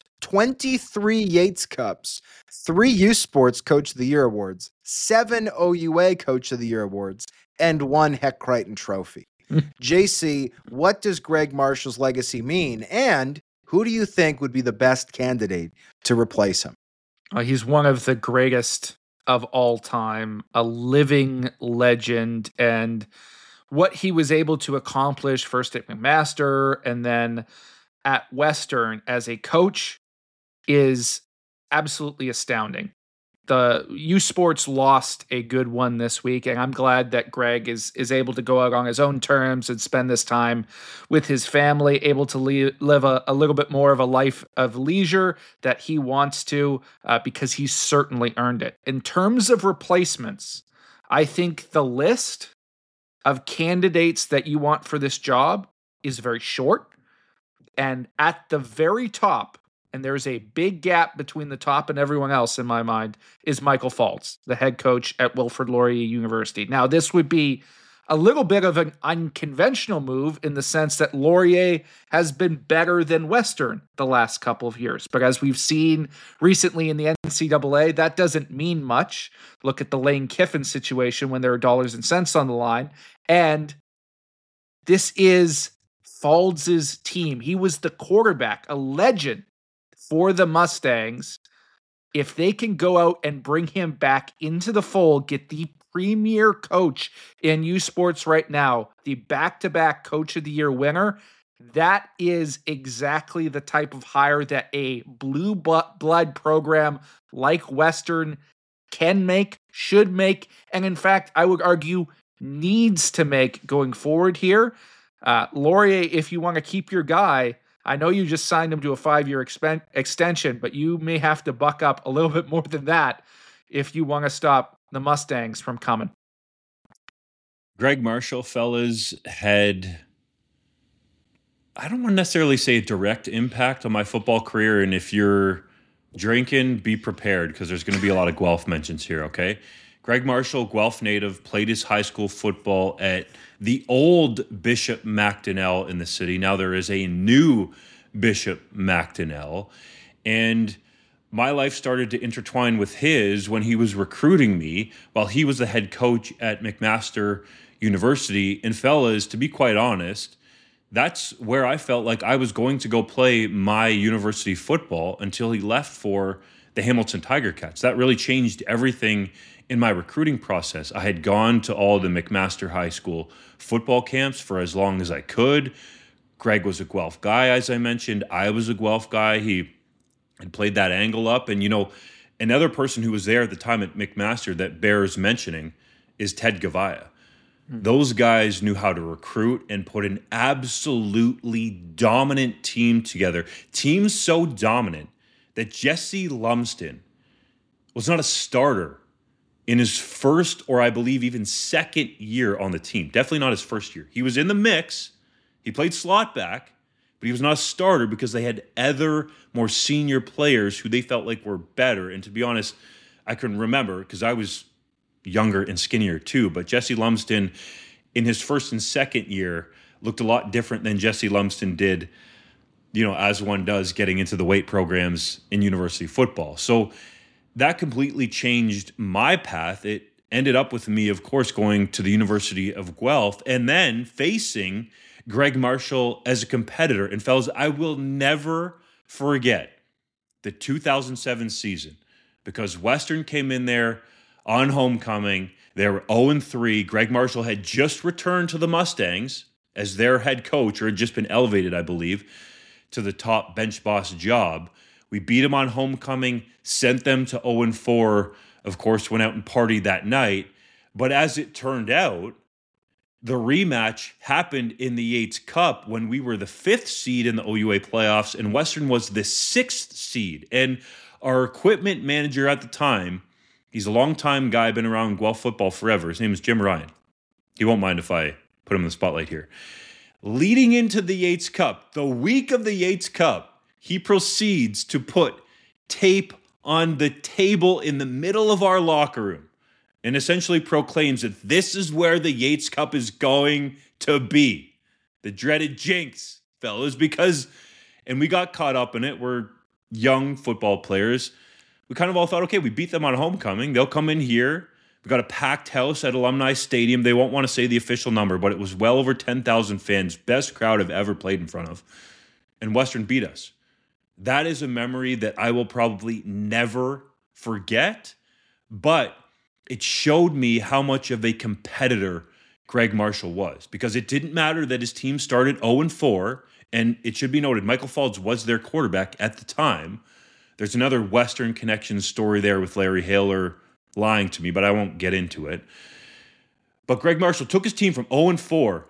23 Yates Cups, 3 U Sports Coach of the Year awards, 7 OUA Coach of the Year awards, and 1 Heck Crichton Trophy. JC, what does Greg Marshall's legacy mean? And who do you think would be the best candidate to replace him? He's one of the greatest of all time, a living legend, and what he was able to accomplish first at McMaster and then at Western as a coach is absolutely astounding. The U Sports lost a good one this week, and I'm glad that Greg is able to go out on his own terms and spend this time with his family, able to live a little bit more of a life of leisure that he wants to, because he's certainly earned it. In terms of replacements, I think the list of candidates that you want for this job is very short. And at the very top, and there's a big gap between the top and everyone else in my mind, is Michael Faltz, the head coach at Wilfrid Laurier University. Now, this would be a little bit of an unconventional move in the sense that Laurier has been better than Western the last couple of years. But as we've seen recently in the NCAA, that doesn't mean much. Look at the Lane Kiffin situation when there are dollars and cents on the line. And this is Faltz's team. He was the quarterback, a legend for the Mustangs. If they can go out and bring him back into the fold, get the premier coach in U Sports right now, the back-to-back Coach of the Year winner, that is exactly the type of hire that a blue blood program like Western can make, should make, and in fact, I would argue needs to make going forward here. Laurier, if you want to keep your guy, I know you just signed him to a 5-year extension, but you may have to buck up a little bit more than that if you want to stop the Mustangs from coming. Greg Marshall, fellas, had, I don't want to necessarily say a direct impact on my football career. And if you're drinking, be prepared because there's going to be a lot of Guelph mentions here, okay? Greg Marshall, Guelph native, played his high school football at the old Bishop Macdonell in the city. Now there is a new Bishop Macdonell. And my life started to intertwine with his when he was recruiting me while he was the head coach at McMaster University. And fellas, to be quite honest, that's where I felt like I was going to go play my university football until he left for the Hamilton Tiger Cats. That really changed everything in my recruiting process. I had gone to all the McMaster High School football camps for as long as I could. Greg was a Guelph guy, as I mentioned. I was a Guelph guy. He had played that angle up. And, you know, another person who was there at the time at McMaster that bears mentioning is Ted Gavaya. Those guys knew how to recruit and put an absolutely dominant team together. Team so dominant that Jesse Lumsden was not a starter in his first or I believe even second year on the team. Definitely not his first year. He was in the mix. He played slot back, but he was not a starter because they had other more senior players who they felt like were better. And to be honest, I couldn't remember because I was younger and skinnier too, but Jesse Lumsden in his first and second year looked a lot different than Jesse Lumsden did, you know, as one does getting into the weight programs in university football. So that completely changed my path. It ended up with me, of course, going to the University of Guelph and then facing Greg Marshall as a competitor. And fellas, I will never forget the 2007 season because Western came in there on homecoming. They were 0-3. Greg Marshall had just returned to the Mustangs as their head coach, or had just been elevated, I believe, to the top bench boss job. We beat them on homecoming, sent them to 0-4, of course, went out and partied that night. But as it turned out, the rematch happened in the Yates Cup when we were the 5th seed in the OUA playoffs and Western was the 6th seed. And our equipment manager at the time, he's a longtime guy, been around Guelph football forever. His name is Jim Ryan. He won't mind if I put him in the spotlight here. Leading into the Yates Cup, the week of the Yates Cup, he proceeds to put tape on the table in the middle of our locker room and essentially proclaims that this is where the Yates Cup is going to be. The dreaded jinx, fellas, because, and we got caught up in it, we're young football players. We kind of all thought, okay, we beat them on homecoming. They'll come in here. We got a packed house at Alumni Stadium. They won't want to say the official number, but it was well over 10,000 fans. Best crowd I've ever played in front of. And Western beat us. That is a memory that I will probably never forget, but it showed me how much of a competitor Greg Marshall was, because it didn't matter that his team started 0-4, and it should be noted, Michael Faulds was their quarterback at the time. There's another Western connection story there with Larry Haler lying to me, but I won't get into it. But Greg Marshall took his team from 0-4,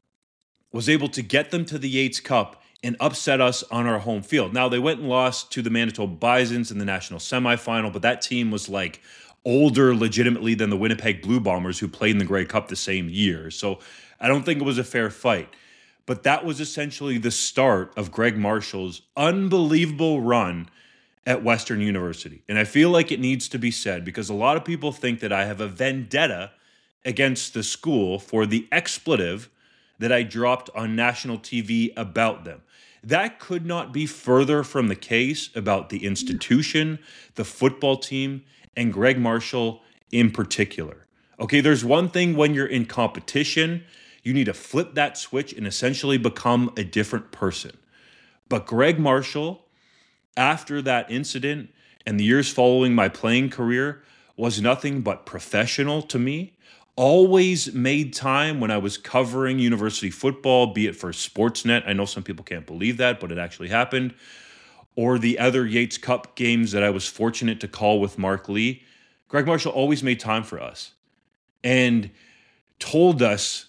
was able to get them to the Yates Cup and upset us on our home field. Now, they went and lost to the Manitoba Bisons in the national semifinal, but that team was like older legitimately than the Winnipeg Blue Bombers who played in the Grey Cup the same year. So I don't think it was a fair fight. But that was essentially the start of Greg Marshall's unbelievable run at Western University. And I feel like it needs to be said because a lot of people think that I have a vendetta against the school for the expletive that I dropped on national TV about them. That could not be further from the case about the institution, the football team, and Greg Marshall in particular. Okay, there's one thing when you're in competition, you need to flip that switch and essentially become a different person. But Greg Marshall, after that incident and the years following my playing career, was nothing but professional to me. Always made time when I was covering university football, be it for Sportsnet. I know some people can't believe that, but it actually happened. Or the other Yates Cup games that I was fortunate to call with Mark Lee. Greg Marshall always made time for us and told us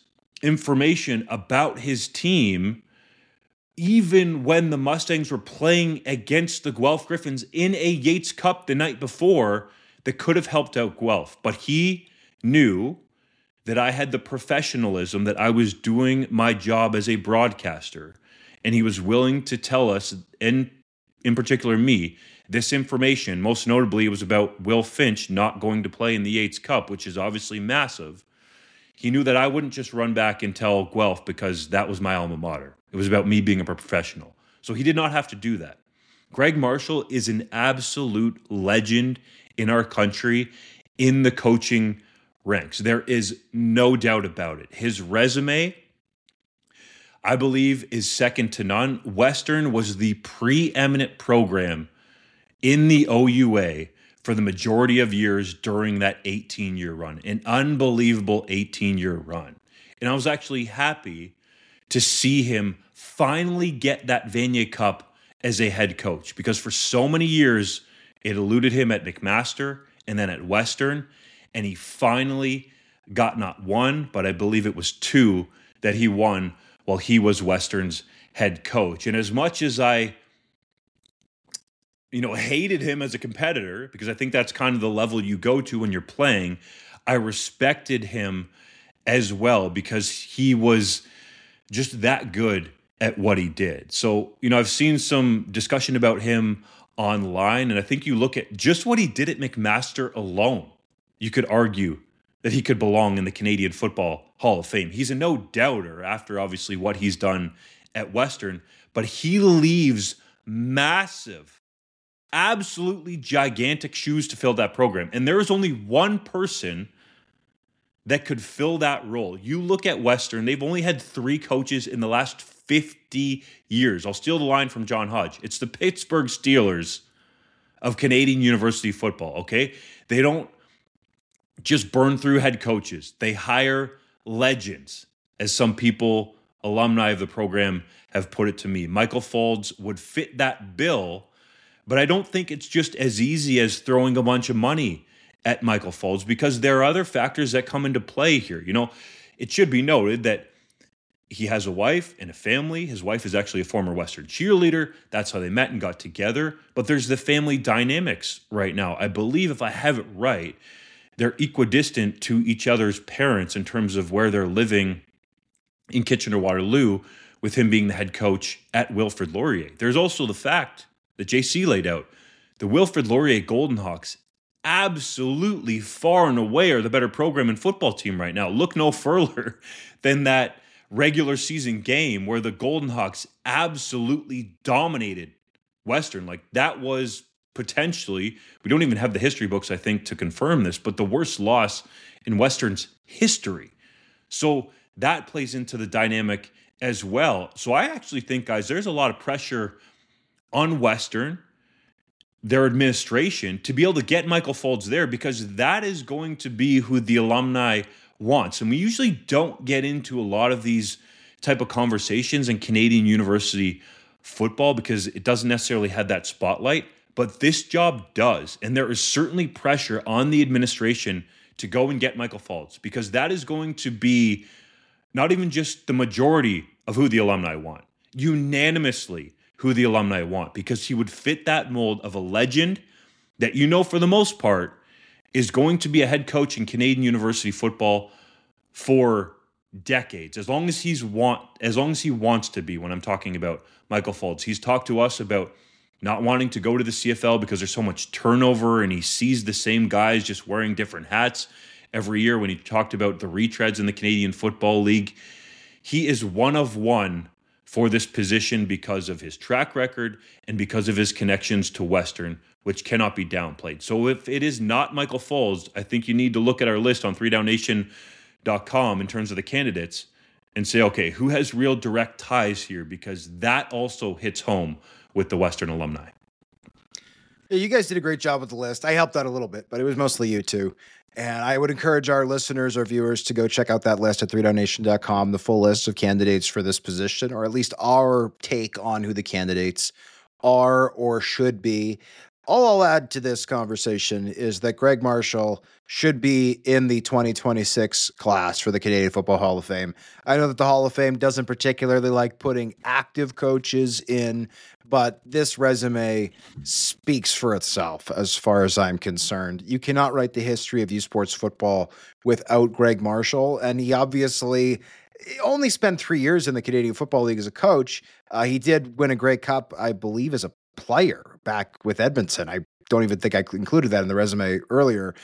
information about his team even when the Mustangs were playing against the Guelph Griffins in a Yates Cup the night before that could have helped out Guelph. But he knew that I had the professionalism, that I was doing my job as a broadcaster. And he was willing to tell us, and in particular me, this information. Most notably, it was about Will Finch not going to play in the Yates Cup, which is obviously massive. He knew that I wouldn't just run back and tell Guelph because that was my alma mater. It was about me being a professional. So he did not have to do that. Greg Marshall is an absolute legend in our country in the coaching ranks. There is no doubt about it. His resume, I believe, is second to none. Western was the preeminent program in the OUA for the majority of years during that 18-year run, an unbelievable 18-year run. And I was actually happy to see him finally get that Vanier Cup as a head coach, because for so many years it eluded him at McMaster and then at Western, and he finally got not one, but I believe it was two that he won while he was Western's head coach. And as much as I hated him as a competitor, because I think that's kind of the level you go to when you're playing, I respected him as well because he was just that good at what he did. So, I've seen some discussion about him online, and I think you look at just what he did at McMaster alone, you could argue that he could belong in the Canadian Football Hall of Fame. He's a no-doubter after obviously what he's done at Western, but he leaves massive, absolutely gigantic shoes to fill that program. And there is only one person that could fill that role. You look at Western, they've only had 3 coaches in the last 50 years. I'll steal the line from John Hodge. It's the Pittsburgh Steelers of Canadian university football, okay? They don't just burn through head coaches. They hire legends, as some people, alumni of the program, have put it to me. Michael Folds would fit that bill, but I don't think it's just as easy as throwing a bunch of money at Michael Folds, because there are other factors that come into play here. It should be noted that he has a wife and a family. His wife is actually a former Western cheerleader. That's how they met and got together. But there's the family dynamics right now. I believe, if I have it right, they're equidistant to each other's parents in terms of where they're living in Kitchener-Waterloo, with him being the head coach at Wilfrid Laurier. There's also the fact that JC laid out. The Wilfrid Laurier Golden Hawks absolutely far and away are the better program and football team right now. Look no further than that regular season game where the Golden Hawks absolutely dominated Western. Like, that was potentially, we don't even have the history books, I think, to confirm this, but the worst loss in Western's history. So that plays into the dynamic as well. So I actually think, guys, there's a lot of pressure on Western, their administration, to be able to get Michael Folds there, because that is going to be who the alumni wants. And we usually don't get into a lot of these type of conversations in Canadian university football because it doesn't necessarily have that spotlight, but this job does. And there is certainly pressure on the administration to go and get Michael Folds, because that is going to be not even just the majority of who the alumni want, unanimously who the alumni want, because he would fit that mold of a legend that, for the most part, is going to be a head coach in Canadian university football for decades, as long as he wants to be. When I'm talking about Michael Folds, he's talked to us about not wanting to go to the CFL because there's so much turnover, and he sees the same guys just wearing different hats every year. When he talked about the retreads in the Canadian Football League, he is one of one for this position because of his track record and because of his connections to Western, which cannot be downplayed. So if it is not Michael Folds, I think you need to look at our list on 3downnation.com in terms of the candidates and say, okay, who has real direct ties here? Because that also hits home with the Western alumni. Yeah, you guys did a great job with the list. I helped out a little bit, but it was mostly you two. And I would encourage our listeners or viewers to go check out that list at 3downnation.com, the full list of candidates for this position, or at least our take on who the candidates are or should be. All I'll add to this conversation is that Greg Marshall should be in the 2026 class for the Canadian Football Hall of Fame. I know that the Hall of Fame doesn't particularly like putting active coaches in, but this resume speaks for itself as far as I'm concerned. You cannot write the history of U Sports football without Greg Marshall, and he obviously only spent 3 years in the Canadian Football League as a coach. He did win a Grey Cup, I believe, as a player back with Edmonton. I don't even think I included that in the resume earlier.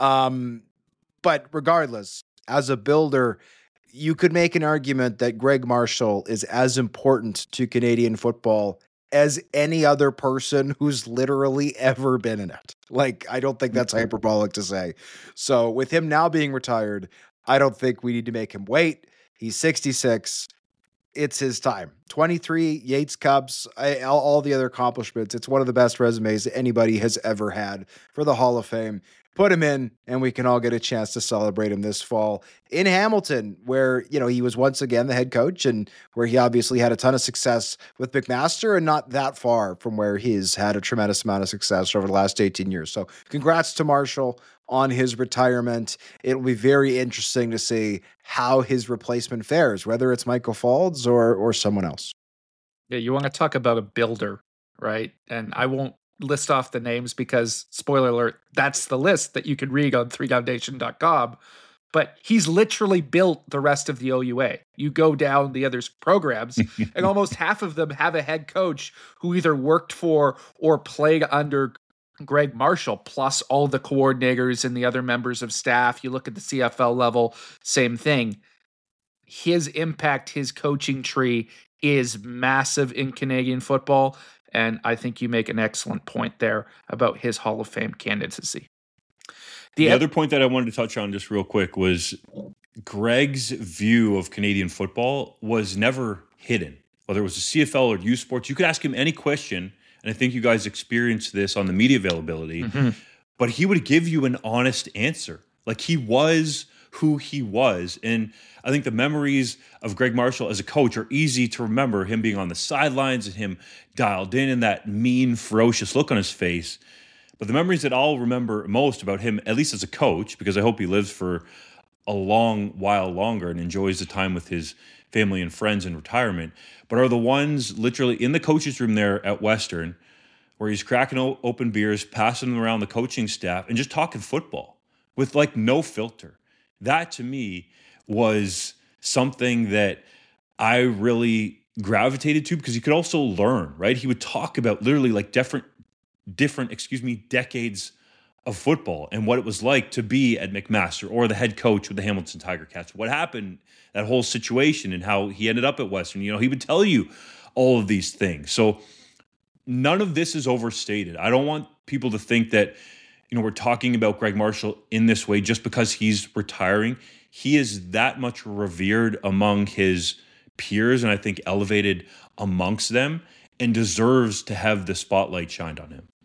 But regardless, as a builder, you could make an argument that Greg Marshall is as important to Canadian football as any other person who's literally ever been in it. Like, I don't think that's hyperbolic to say. So with him now being retired, I don't think we need to make him wait. He's 66. It's his time. 23 Yates Cups, all the other accomplishments. It's one of the best resumes that anybody has ever had for the Hall of Fame. Put him in, and we can all get a chance to celebrate him this fall in Hamilton, where, he was once again the head coach and where he obviously had a ton of success with McMaster, and not that far from where he's had a tremendous amount of success over the last 18 years. So congrats to Marshall on his retirement. It'll be very interesting to see how his replacement fares, whether it's Michael Faulds or someone else. Yeah, you want to talk about a builder, right? And I won't list off the names because, spoiler alert, that's the list that you can read on 3downnation.com. But he's literally built the rest of the OUA. You go down the others' programs, and almost half of them have a head coach who either worked for or played under Greg Marshall, plus all the coordinators and the other members of staff. You look at the CFL level, same thing. His impact, his coaching tree is massive in Canadian football. And I think you make an excellent point there about his Hall of Fame candidacy. The other point that I wanted to touch on just real quick was Greg's view of Canadian football was never hidden. Whether it was the CFL or U Sports, you could ask him any question, and I think you guys experienced this on the media availability, but he would give you an honest answer. Like, he was who he was. And I think the memories of Greg Marshall as a coach are easy to remember, him being on the sidelines and him dialed in and that mean, ferocious look on his face. But the memories that I'll remember most about him, at least as a coach, because I hope he lives for a long while longer and enjoys the time with his family and friends in retirement, but are the ones literally in the coach's room there at Western, where he's cracking open beers, passing them around the coaching staff, and just talking football with like no filter. That to me was something that I really gravitated to, because you could also learn, right? He would talk about literally like different decades of football and what it was like to be at McMaster or the head coach with the Hamilton Tiger Cats. What happened, that whole situation, and how he ended up at Western. He would tell you all of these things. So none of this is overstated. I don't want people to think that we're talking about Greg Marshall in this way just because he's retiring. He is that much revered among his peers, and I think elevated amongst them, and deserves to have the spotlight shined on him.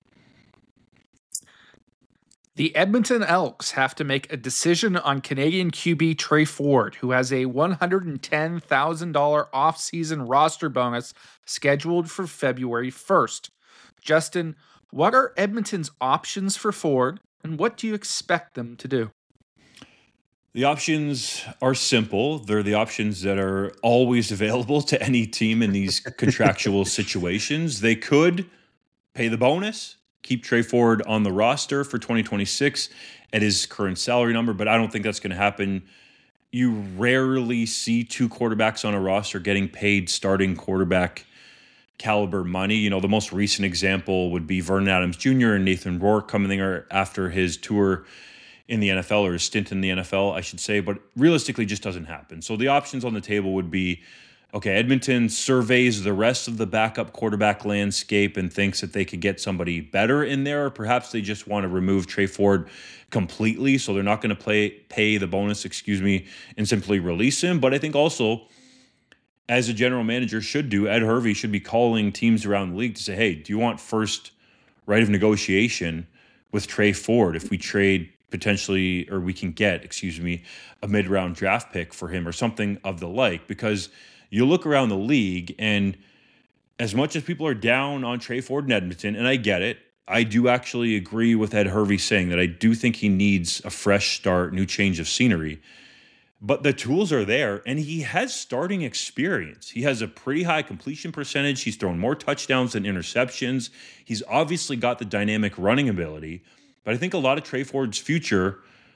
The Edmonton Elks have to make a decision on Canadian QB Trey Ford, who has a $110,000 off-season roster bonus scheduled for February 1st. Justin, what are Edmonton's options for Ford, and what do you expect them to do? The options are simple. They're the options that are always available to any team in these contractual situations. They could pay the bonus, keep Trey Ford on the roster for 2026 at his current salary number, but I don't think that's going to happen. You rarely see two quarterbacks on a roster getting paid starting quarterback caliber money. The most recent example would be Vernon Adams Jr. and Nathan Rourke coming there after his tour in the NFL, or his stint in the NFL, I should say, but realistically just doesn't happen. So the options on the table would be, okay, Edmonton surveys the rest of the backup quarterback landscape and thinks that they could get somebody better in there, or perhaps they just want to remove Trey Ford completely, so they're not going to pay the bonus, and simply release him. But I think also, as a general manager should do, Ed Hervey should be calling teams around the league to say, hey, do you want first right of negotiation with Trey Ford if we trade potentially, or we can get, a mid-round draft pick for him or something of the like? Because you look around the league, and as much as people are down on Trey Ford in Edmonton, and I get it, I do actually agree with Ed Hervey saying that I do think he needs a fresh start, new change of scenery. But the tools are there, and he has starting experience. He has a pretty high completion percentage. He's thrown more touchdowns than interceptions. He's obviously got the dynamic running ability. But I think a lot of Tre Ford's future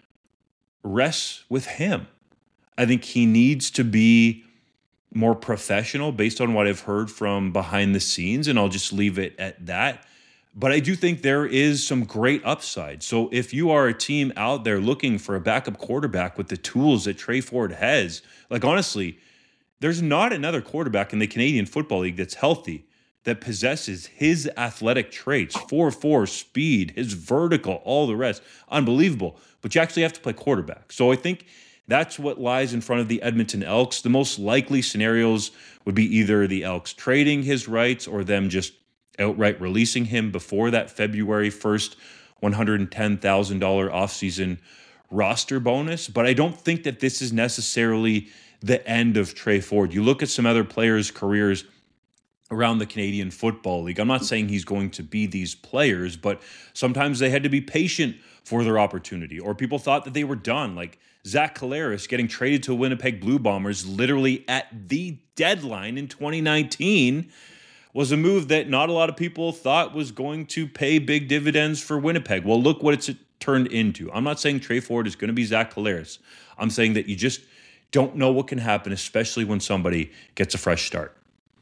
rests with him. I think he needs to be more professional based on what I've heard from behind the scenes, and I'll just leave it at that. But I do think there is some great upside. So if you are a team out there looking for a backup quarterback with the tools that Tre Ford has, like honestly, there's not another quarterback in the Canadian Football League that's healthy, that possesses his athletic traits, 4.4 speed, his vertical, all the rest. Unbelievable. But you actually have to play quarterback. So I think that's what lies in front of the Edmonton Elks. The most likely scenarios would be either the Elks trading his rights or them just outright releasing him before that February 1st $110,000 offseason roster bonus. But I don't think that this is necessarily the end of Tre Ford. You look at some other players' careers around the Canadian Football League. I'm not saying he's going to be these players, but sometimes they had to be patient for their opportunity, or people thought that they were done. Like Zach Collaros getting traded to Winnipeg Blue Bombers literally at the deadline in 2019 was a move that not a lot of people thought was going to pay big dividends for Winnipeg. Well, look what it's turned into. I'm not saying Tre Ford is going to be Zach Collaros. I'm saying that you just don't know what can happen, especially when somebody gets a fresh start.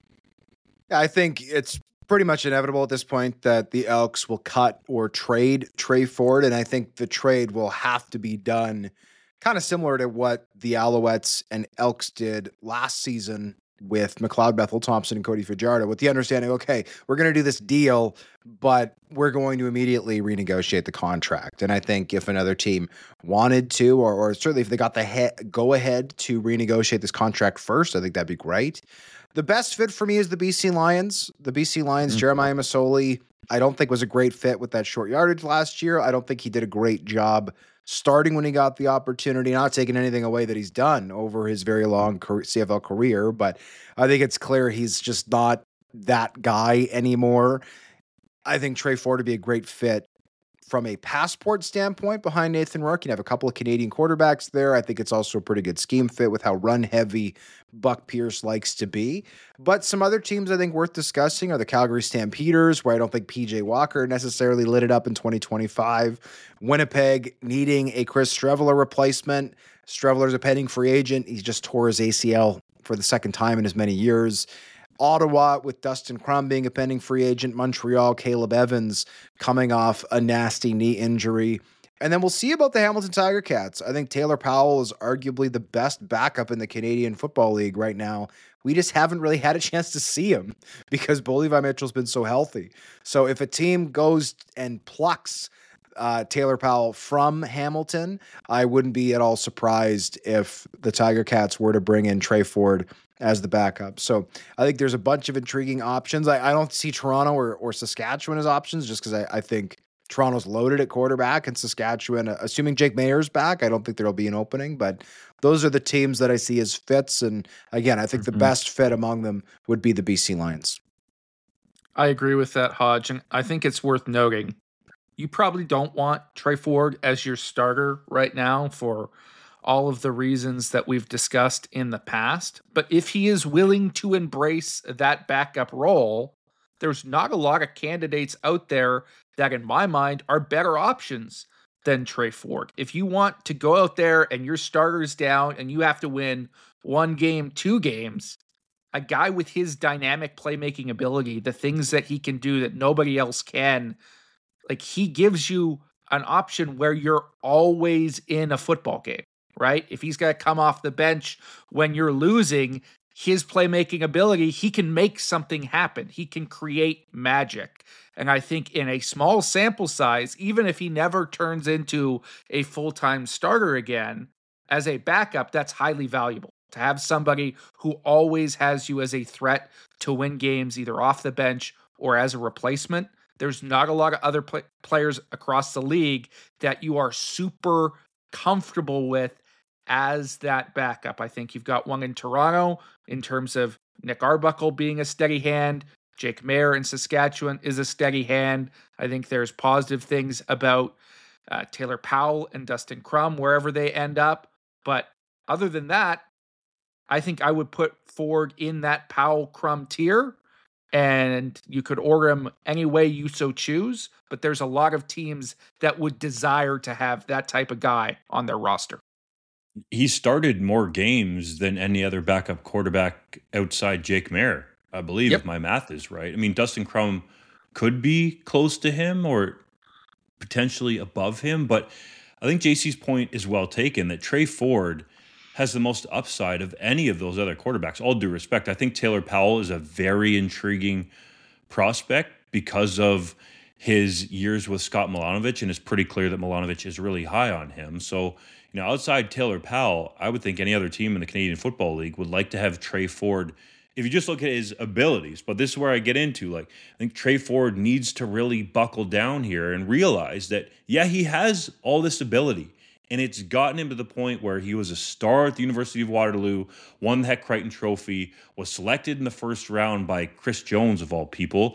I think it's pretty much inevitable at this point that the Elks will cut or trade Tre Ford, and I think the trade will have to be done kind of similar to what the Alouettes and Elks did last season with McLeod Bethel Thompson and Cody Fajardo, with the understanding, okay, we're going to do this deal, but we're going to immediately renegotiate the contract. And I think if another team wanted to, or certainly if they got the go ahead to renegotiate this contract first, I think that'd be great. The best fit for me is the BC Lions. The BC Lions, Jeremiah Masoli, I don't think was a great fit with that short yardage last year. I don't think he did a great job starting when he got the opportunity, not taking anything away that he's done over his very long CFL career, but I think it's clear he's just not that guy anymore. I think Tre Ford would be a great fit from a passport standpoint behind Nathan Rourke. You have a couple of Canadian quarterbacks there. I think it's also a pretty good scheme fit with how run-heavy Buck Pierce likes to be. But some other teams I think worth discussing are the Calgary Stampeders, where I don't think PJ Walker necessarily lit it up in 2025. Winnipeg needing a Chris Streveler replacement. Streveler's a pending free agent. He just tore his ACL for the second time in as many years. Ottawa with Dustin Crum being a pending free agent. Montreal, Caleb Evans coming off a nasty knee injury. And then we'll see about the Hamilton Tiger Cats. I think Taylor Powell is arguably the best backup in the Canadian Football League right now. We just haven't really had a chance to see him because Bo Levi Mitchell's been so healthy. So if a team goes and plucks Taylor Powell from Hamilton, I wouldn't be at all surprised if the Tiger Cats were to bring in Tre Ford as the backup. So I think there's a bunch of intriguing options. I don't see Toronto or Saskatchewan as options just because I think Toronto's loaded at quarterback, and Saskatchewan, assuming Jake Mayer's back, I don't think there'll be an opening, but those are the teams that I see as fits. And again, I think the best fit among them would be the BC Lions. I agree with that, Hodge. And I think it's worth noting, you probably don't want Tre Ford as your starter right now for all of the reasons that we've discussed in the past. But if he is willing to embrace that backup role, there's not a lot of candidates out there that, in my mind, are better options than Tre Ford. If you want to go out there and your starter's down and you have to win 1 game, 2 games, a guy with his dynamic playmaking ability, the things that he can do that nobody else can, like, he gives you an option where you're always in a football game, right? If he's got to come off the bench when you're losing, his playmaking ability, he can make something happen. He can create magic. And I think in a small sample size, even if he never turns into a full-time starter again, as a backup, that's highly valuable. To have somebody who always has you as a threat to win games, either off the bench or as a replacement. There's not a lot of other players across the league that you are super comfortable with as that backup. I think you've got one in Toronto in terms of Nick Arbuckle being a steady hand. Jake Maier in Saskatchewan is a steady hand. I think there's positive things about Taylor Powell and Dustin Crum, wherever they end up. But other than that, I think I would put Ford in that Powell-Crum tier, and you could order him any way you so choose. But there's a lot of teams that would desire to have that type of guy on their roster. He started more games than any other backup quarterback outside Jake Maier, I believe, if my math is right. I mean, Dustin Crum could be close to him or potentially above him, but I think JC's point is well taken that Trey Ford has the most upside of any of those other quarterbacks. All due respect, I think Taylor Powell is a very intriguing prospect because of his years with Scott Milanovic, and it's pretty clear that Milanovic is really high on him. So, outside Taylor Powell, I would think any other team in the Canadian Football League would like to have Trey Ford if you just look at his abilities. But this is where I get into, I think Trey Ford needs to really buckle down here and realize that, he has all this ability. And it's gotten him to the point where he was a star at the University of Waterloo, won the Heck Crichton Trophy, was selected in the first round by Chris Jones, of all people,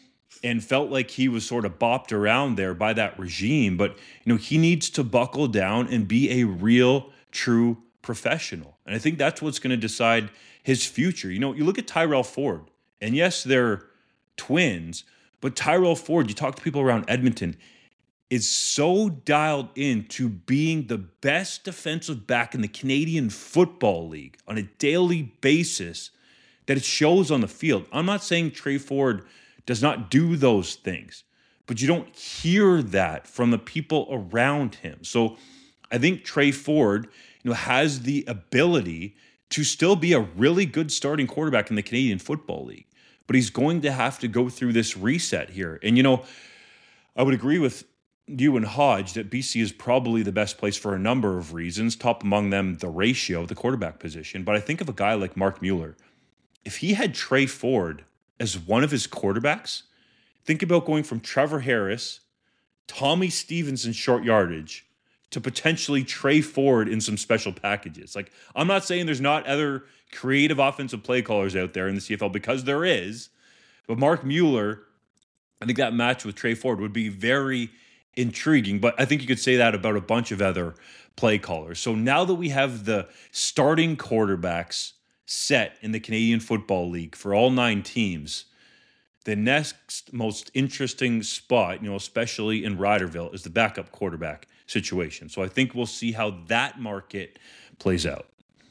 and felt like he was sort of bopped around there by that regime. But, he needs to buckle down and be a real, true professional. And I think that's what's going to decide his future. You look at Tyrell Ford, and yes, they're twins, but Tyrell Ford, you talk to people around Edmonton, is so dialed into being the best defensive back in the Canadian Football League on a daily basis that it shows on the field. I'm not saying Trey Ford does not do those things, but you don't hear that from the people around him. So I think Trey Ford, has the ability to still be a really good starting quarterback in the Canadian Football League, but he's going to have to go through this reset here. And, I would agree with you and Hodge that BC is probably the best place for a number of reasons, top among them the ratio of the quarterback position. But I think of a guy like Mark Mueller. If he had Trey Ford as one of his quarterbacks, think about going from Trevor Harris, Tommy Stevens in short yardage, to potentially Trey Ford in some special packages. I'm not saying there's not other creative offensive play callers out there in the CFL, because there is, but Mark Mueller, I think that match with Trey Ford would be very intriguing, but I think you could say that about a bunch of other play callers. So now that we have the starting quarterbacks set in the Canadian Football League for all 9 teams, the next most interesting spot, especially in Riderville, is the backup quarterback situation. So I think we'll see how that market plays out.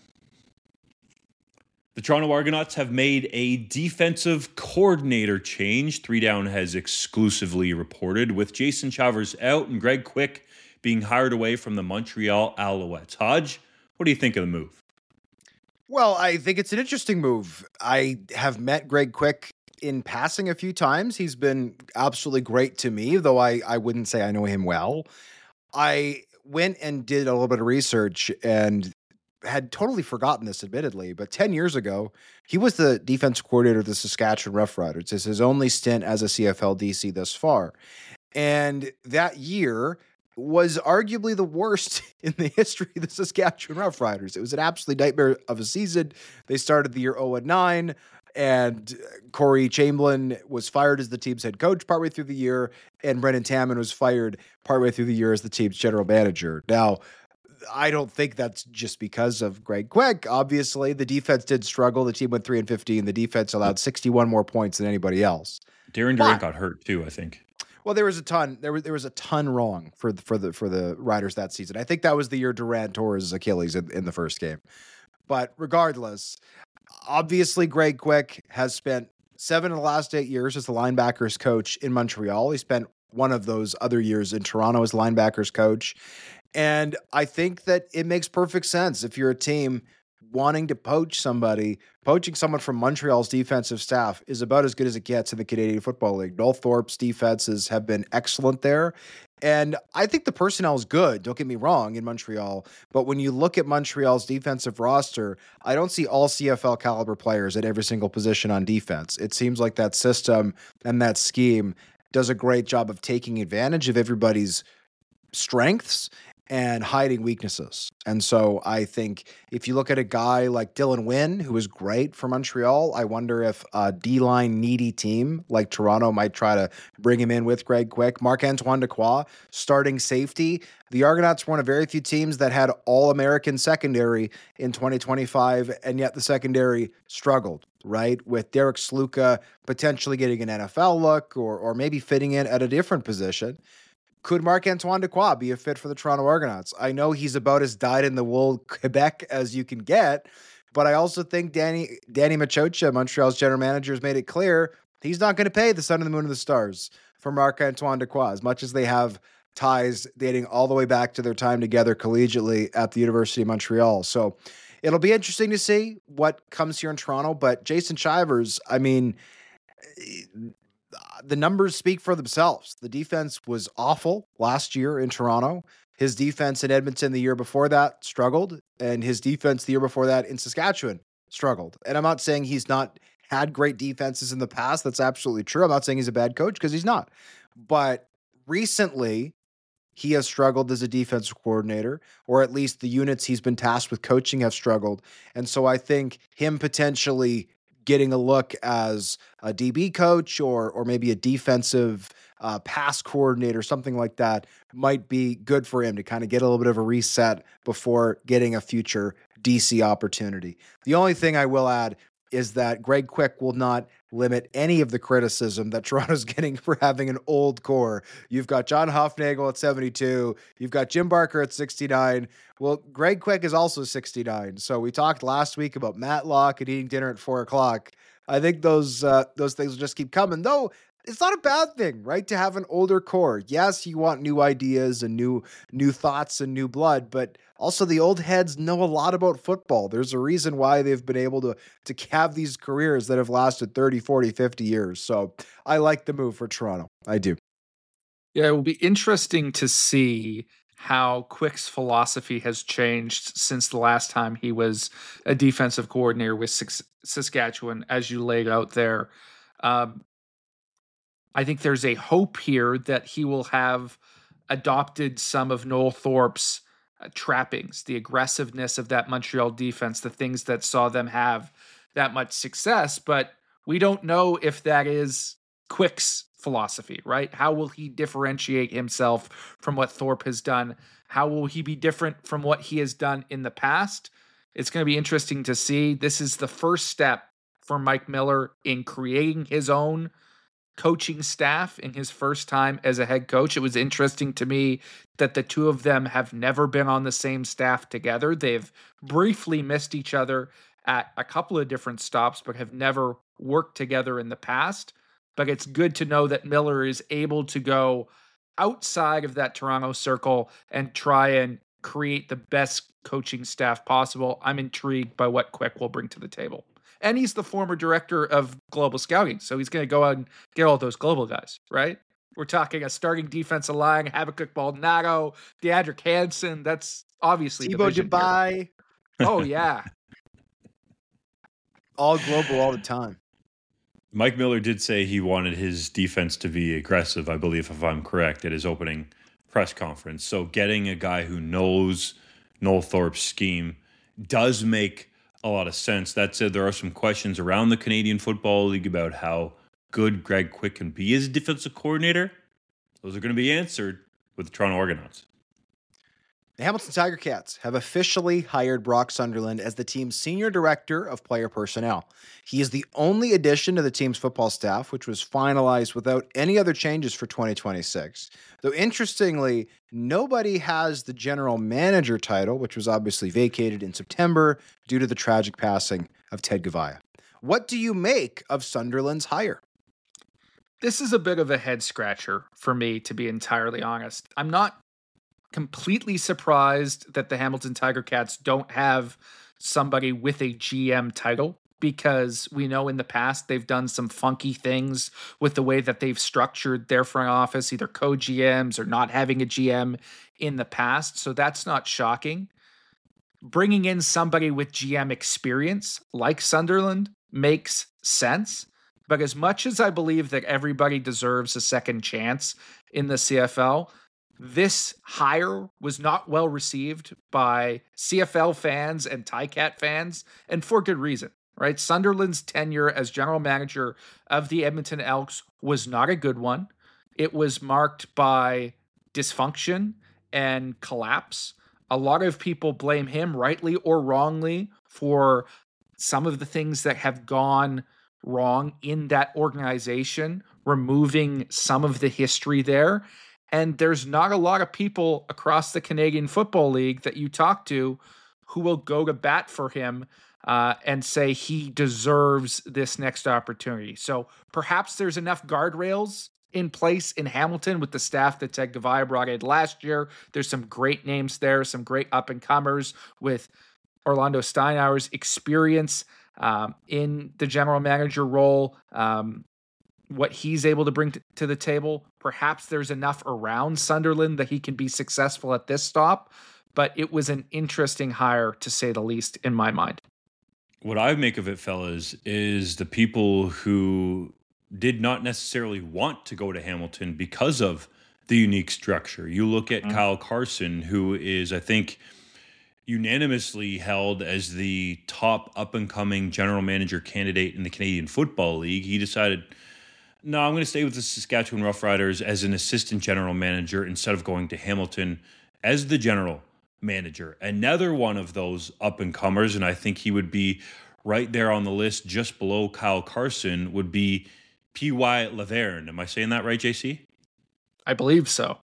The Toronto Argonauts have made a defensive coordinator change. 3 Down has exclusively reported, with Jason Chavers out and Greg Quick being hired away from the Montreal Alouettes. Hodge, what do you think of the move? Well, I think it's an interesting move. I have met Greg Quick in passing a few times. He's been absolutely great to me, though I wouldn't say I know him well. I went and did a little bit of research and had totally forgotten this, admittedly, but 10 years ago, he was the defensive coordinator of the Saskatchewan Roughriders. It's his only stint as a CFL DC thus far. And that year was arguably the worst in the history of the Saskatchewan Roughriders. It was an absolute nightmare of a season. They started the year 0-9, and Corey Chamberlain was fired as the team's head coach partway through the year, and Brendan Taman was fired partway through the year as the team's general manager. Now, I don't think that's just because of Greg Quick. Obviously, the defense did struggle. The team went 3-15. The defense allowed 61 more points than anybody else. Darren Durant got hurt too, I think. Well, there was a ton. There was a ton wrong for the Riders that season. I think that was the year Durant tore his Achilles in the first game. But regardless, obviously Greg Quick has spent 7 of the last 8 years as the linebackers coach in Montreal. He spent one of those other years in Toronto as linebackers coach. And I think that it makes perfect sense if you're a team wanting to poach somebody. Poaching someone from Montreal's defensive staff is about as good as it gets in the Canadian Football League. Noel Thorpe's defenses have been excellent there. And I think the personnel is good, don't get me wrong, in Montreal. But when you look at Montreal's defensive roster, I don't see all CFL caliber players at every single position on defense. It seems like that system and that scheme does a great job of taking advantage of everybody's strengths and hiding weaknesses. And so I think if you look at a guy like Dylan Wynn, who was great for Montreal, I wonder if a D-line needy team like Toronto might try to bring him in with Greg Quick. Marc-Antoine Dequoy, starting safety. The Argonauts were one of very few teams that had all-American secondary in 2025, and yet the secondary struggled, right? With Derek Sluka potentially getting an NFL look or maybe fitting in at a different position. Could Marc-Antoine Dequoy be a fit for the Toronto Argonauts? I know he's about as dyed-in-the-wool Quebec as you can get, but I also think Danny Machocha, Montreal's general manager, has made it clear he's not going to pay the sun and the moon and the stars for Marc-Antoine Dequoy, as much as they have ties dating all the way back to their time together collegiately at the University of Montreal. So it'll be interesting to see what comes here in Toronto, but Jason Shivers, I mean, the numbers speak for themselves. The defense was awful last year in Toronto. His defense in Edmonton the year before that struggled, and his defense the year before that in Saskatchewan struggled. And I'm not saying he's not had great defenses in the past. That's absolutely true. I'm not saying he's a bad coach, because he's not. But recently, he has struggled as a defensive coordinator, or at least the units he's been tasked with coaching have struggled. And so I think him potentially getting a look as a DB coach or maybe a defensive pass coordinator, something like that, might be good for him to kind of get a little bit of a reset before getting a future DC opportunity. The only thing I will add is that Greg Quick will not limit any of the criticism that Toronto's getting for having an old core. You've got John Hufnagel at 72. You've got Jim Barker at 69. Well, Greg Quick is also 69. So we talked last week about Matlock and eating dinner at 4:00. I think those things will just keep coming, though. It's not a bad thing, right, to have an older core. Yes, you want new ideas and new thoughts and new blood, but also the old heads know a lot about football. There's a reason why they've been able to have these careers that have lasted 30, 40, 50 years. So I like the move for Toronto. I do. Yeah, it will be interesting to see how Quick's philosophy has changed since the last time he was a defensive coordinator with Saskatchewan, as you laid out there. I think there's a hope here that he will have adopted some of Noel Thorpe's trappings, the aggressiveness of that Montreal defense, the things that saw them have that much success. But we don't know if that is Quick's philosophy, right? How will he differentiate himself from what Thorpe has done? How will he be different from what he has done in the past? It's going to be interesting to see. This is the first step for Mike Miller in creating his own coaching staff in his first time as a head coach. It was interesting to me that the two of them have never been on the same staff together. They've briefly missed each other at a couple of different stops, but have never worked together in the past. But it's good to know that Miller is able to go outside of that Toronto circle and try and create the best coaching staff possible. I'm intrigued by what Quick will bring to the table. And he's the former director of global scouting, so he's going to go out and get all those global guys, right? We're talking a starting defensive line, Habakkuk Baldonado, Deandrick Hansen. That's obviously Thibaut Dubai. Oh, yeah. All global all the time. Mike Miller did say he wanted his defense to be aggressive, I believe, if I'm correct, at his opening press conference. So getting a guy who knows Noel Thorpe's scheme does make a lot of sense. That said, there are some questions around the Canadian Football League about how good Greg Quick can be as a defensive coordinator. Those are going to be answered with the Toronto Argonauts. The Hamilton Tiger Cats have officially hired Brock Sunderland as the team's senior director of player personnel. He is the only addition to the team's football staff, which was finalized without any other changes for 2026. Though interestingly, nobody has the general manager title, which was obviously vacated in September due to the tragic passing of Ted Gavaya. What do you make of Sunderland's hire? This is a bit of a head scratcher for me, to be entirely honest. I'm not completely surprised that the Hamilton Tiger Cats don't have somebody with a GM title, because we know in the past they've done some funky things with the way that they've structured their front office, either co-GMs or not having a GM in the past. So that's not shocking. Bringing in somebody with GM experience like Sunderland makes sense. But as much as I believe that everybody deserves a second chance in the CFL, this hire was not well received by CFL fans and Ticat fans, and for good reason, right? Sunderland's tenure as general manager of the Edmonton Elks was not a good one. It was marked by dysfunction and collapse. A lot of people blame him, rightly or wrongly, for some of the things that have gone wrong in that organization, removing some of the history there. And there's not a lot of people across the Canadian Football League that you talk to who will go to bat for him and say he deserves this next opportunity. So perhaps there's enough guardrails in place in Hamilton with the staff that Ted Gavaya brought in last year. There's some great names there, some great up-and-comers with Orlando Steinauer's experience in the general manager role, what he's able to bring to the table. Perhaps there's enough around Sunderland that he can be successful at this stop, but it was an interesting hire, to say the least, in my mind. What I make of it, fellas, is the people who did not necessarily want to go to Hamilton because of the unique structure. You look at Kyle Carson, who is, I think, unanimously held as the top up-and-coming general manager candidate in the Canadian Football League. He decided, no, I'm going to stay with the Saskatchewan Roughriders as an assistant general manager instead of going to Hamilton as the general manager. Another one of those up-and-comers, and I think he would be right there on the list just below Kyle Carson, would be P.Y. Laverne. Am I saying that right, JC? I believe so.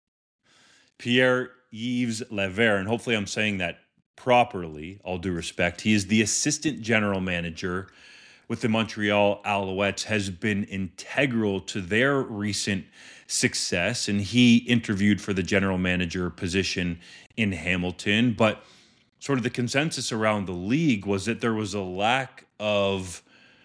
Pierre-Yves Laverne. Hopefully I'm saying that properly, all due respect. He is the assistant general manager with the Montreal Alouettes, has been integral to their recent success, and he interviewed for the general manager position in Hamilton. But sort of the consensus around the league was that there was a lack of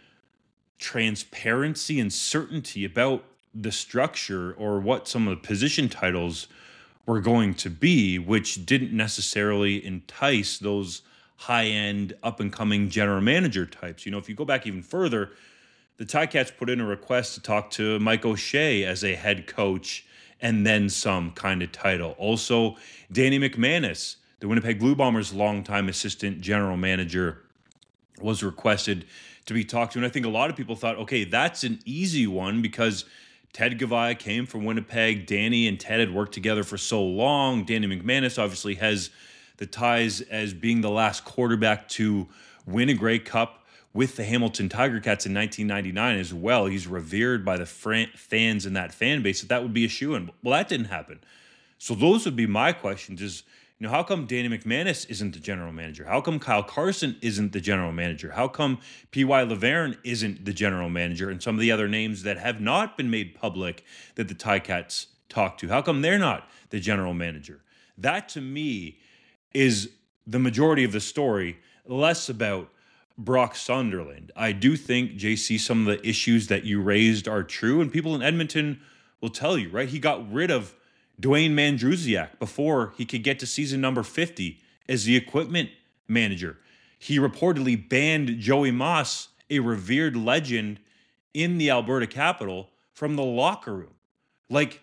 transparency and certainty about the structure or what some of the position titles were going to be, which didn't necessarily entice those high-end, up-and-coming general manager types. You know, if you go back even further, the Ticats put in a request to talk to Mike O'Shea as a head coach and then some kind of title. Also, Danny McManus, the Winnipeg Blue Bombers' longtime assistant general manager, was requested to be talked to. And I think a lot of people thought, okay, that's an easy one because Ted Gavaya came from Winnipeg. Danny and Ted had worked together for so long. Danny McManus obviously has the ties as being the last quarterback to win a Grey Cup with the Hamilton Tiger Cats in 1999 as well. He's revered by the fans in that fan base. That would be a shoo-in. Well, that didn't happen. So those would be my questions is, you know, how come Danny McManus isn't the general manager? How come Kyle Carson isn't the general manager? How come P.Y. Laverne isn't the general manager? And some of the other names that have not been made public that the Ticats talk to, how come they're not the general manager? That, to me, is the majority of the story, less about Brock Sunderland. I do think, JC, some of the issues that you raised are true, and people in Edmonton will tell you, right? He got rid of Dwayne Mandrusiak before he could get to season number 50 as the equipment manager. He reportedly banned Joey Moss, a revered legend in the Alberta capital, from the locker room. Like,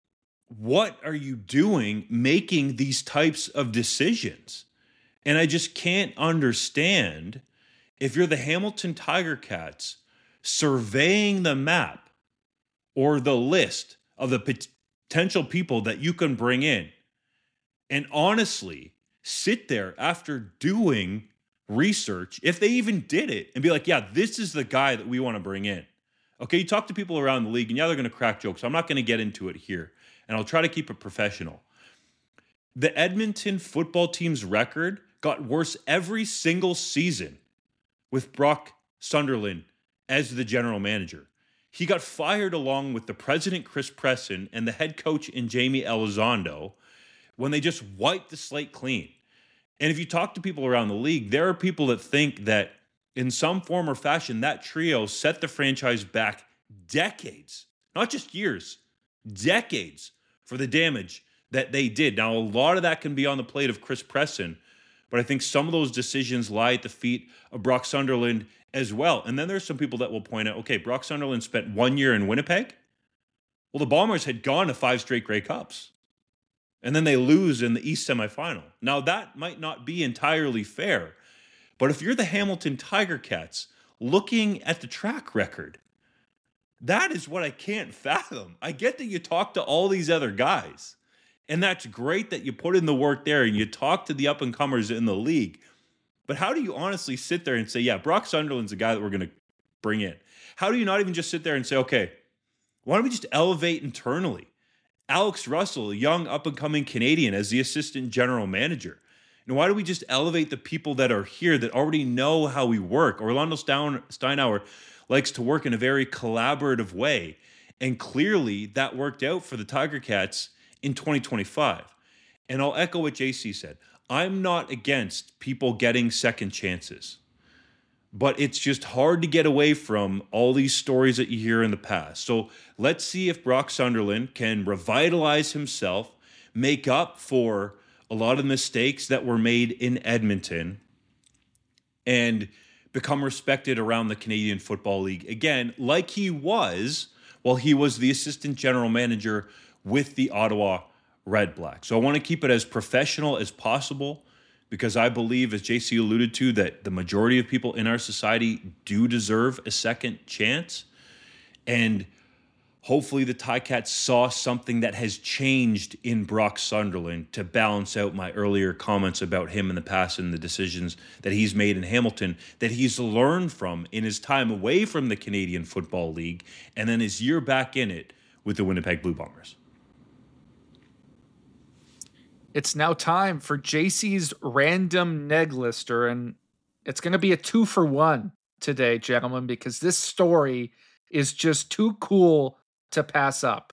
what are you doing making these types of decisions? And I just can't understand, if you're the Hamilton Tiger Cats surveying the map or the list of the potential people that you can bring in, and honestly sit there after doing research, if they even did it, and be like, yeah, this is the guy that we want to bring in. Okay, you talk to people around the league, and yeah, they're going to crack jokes. I'm not going to get into it here, and I'll try to keep it professional. The Edmonton football team's record got worse every single season with Brock Sunderland as the general manager. He got fired along with the president, Chris Presson, and the head coach in Jamie Elizondo when they just wiped the slate clean. And if you talk to people around the league, there are people that think that in some form or fashion, that trio set the franchise back decades, not just years, decades for the damage that they did. Now, a lot of that can be on the plate of Chris Presson, but I think some of those decisions lie at the feet of Brock Sunderland as well. And then there's some people that will point out, okay, Brock Sunderland spent 1 year in Winnipeg. Well, the Bombers had gone to 5 straight Grey Cups. and then they lose in the East semifinal. Now, that might not be entirely fair, but if you're the Hamilton Tiger Cats looking at the track record, that is what I can't fathom. I get that you talk to all these other guys, and that's great that you put in the work there and you talk to the up-and-comers in the league. But how do you honestly sit there and say, yeah, Brock Sunderland's the guy that we're going to bring in? How do you not even just sit there and say, okay, why don't we just elevate internally? Alex Russell, a young up-and-coming Canadian, as the assistant general manager. And why do we just elevate the people that are here that already know how we work? Orlando Steinauer likes to work in a very collaborative way. And clearly that worked out for the Tiger Cats in 2025. And I'll echo what JC said. I'm not against people getting second chances, but it's just hard to get away from all these stories that you hear in the past. So let's see if Brock Sunderland can revitalize himself, make up for a lot of mistakes that were made in Edmonton, and become respected around the Canadian Football League again, like he was while he was the assistant general manager with the Ottawa Red Blacks. So I want to keep it as professional as possible because I believe, as JC alluded to, that the majority of people in our society do deserve a second chance. And hopefully the Ticats saw something that has changed in Brock Sunderland to balance out my earlier comments about him in the past and the decisions that he's made in Hamilton, that he's learned from in his time away from the Canadian Football League and then his year back in it with the Winnipeg Blue Bombers. It's now time for JC's random neg lister, and it's going to be a 2-for-1 today, gentlemen, because this story is just too cool to pass up.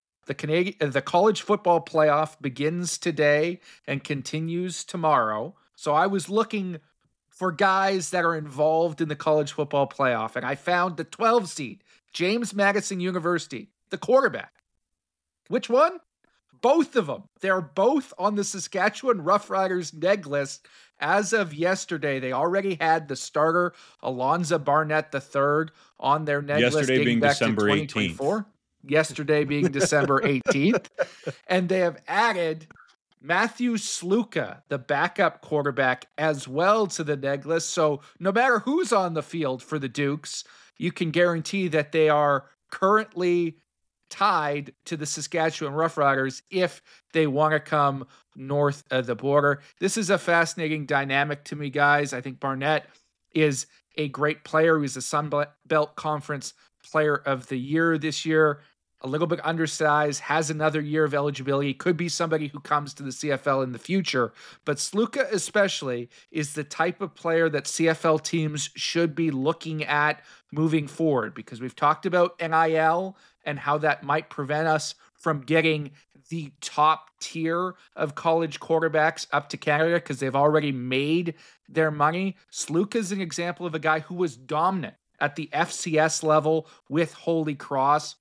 The college football playoff begins today and continues tomorrow. So I was looking for guys that are involved in the college football playoff, and I found the 12 seed, James Madison University, the quarterback. Which one? Both of them. They're both on the Saskatchewan Roughriders neg list as of yesterday. They already had the starter, Alonzo Barnett III, on their neg list yesterday dating being back December to 2024. 18th. Yesterday being December 18th. And they have added Matthew Sluka, the backup quarterback, as well to the neg list. So no matter who's on the field for the Dukes, you can guarantee that they are currently tied to the Saskatchewan Roughriders if they want to come north of the border. This is a fascinating dynamic to me, guys. I think Barnett is a great player. He's the Sun Belt Conference Player of the Year this year. A little bit undersized, has another year of eligibility, could be somebody who comes to the CFL in the future. But Sluka especially is the type of player that CFL teams should be looking at moving forward, because we've talked about NIL and how that might prevent us from getting the top tier of college quarterbacks up to Canada because they've already made their money. Sluka is an example of a guy who was dominant at the FCS level with Holy Cross.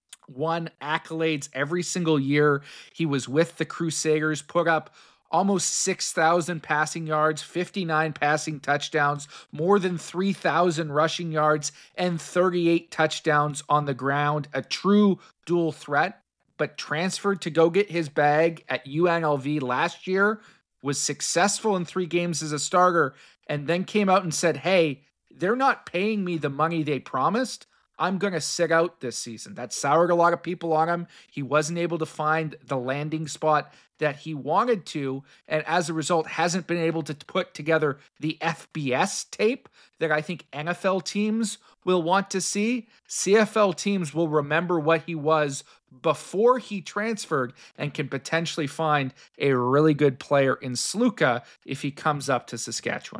Won accolades every single year he was with the Crusaders, put up almost 6,000 passing yards, 59 passing touchdowns, more than 3,000 rushing yards, and 38 touchdowns on the ground. A true dual threat, but transferred to go get his bag at UNLV last year, was successful in 3 games as a starter, and then came out and said, hey, they're not paying me the money they promised. I'm going to sit out this season. That soured a lot of people on him. He wasn't able to find the landing spot that he wanted to, and as a result hasn't been able to put together the FBS tape that I think NFL teams will want to see. CFL teams will remember what he was before he transferred and can potentially find a really good player in Sluka if he comes up to Saskatchewan.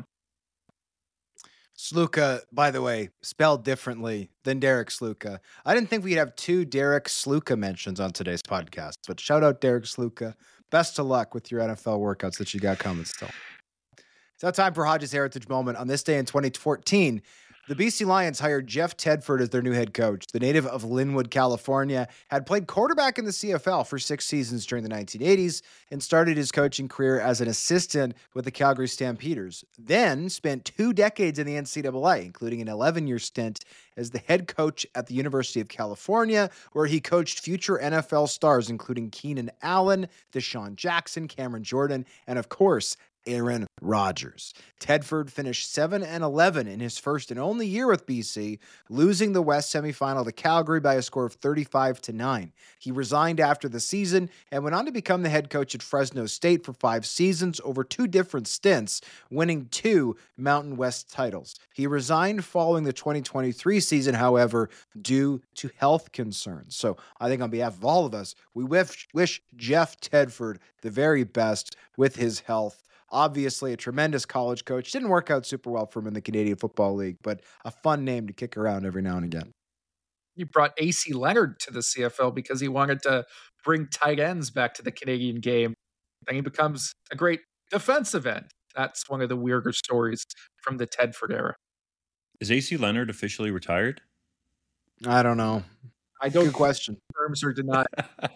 Sluka, by the way, spelled differently than Derek Sluka. I didn't think we'd have 2 Derek Sluka mentions on today's podcast, but shout out Derek Sluka. Best of luck with your NFL workouts that you got coming still. It's now time for Hodges Heritage Moment. On this day in 2014, The BC Lions hired Jeff Tedford as their new head coach. The native of Linwood, California, had played quarterback in the CFL for 6 seasons during the 1980s and started his coaching career as an assistant with the Calgary Stampeders. Then spent 2 decades in the NCAA, including an 11-year stint as the head coach at the University of California, where he coached future NFL stars, including Keenan Allen, Deshaun Jackson, Cameron Jordan, and of course, Aaron Rodgers. Tedford finished 7-11 in his first and only year with BC, losing the West semifinal to Calgary by a score of 35-9. He resigned after the season and went on to become the head coach at Fresno State for 5 seasons over 2 different stints, winning 2 Mountain West titles. He resigned following the 2023 season, however, due to health concerns. So I think on behalf of all of us, we wish Jeff Tedford the very best with his health. Obviously, a tremendous college coach. Didn't work out super well for him in the Canadian Football League, but a fun name to kick around every now and again. He brought AC Leonard to the CFL because he wanted to bring tight ends back to the Canadian game. Then he becomes a great defensive end. That's one of the weirder stories from the Tedford era. Is AC Leonard officially retired? I don't know. Good question. Terms are denied.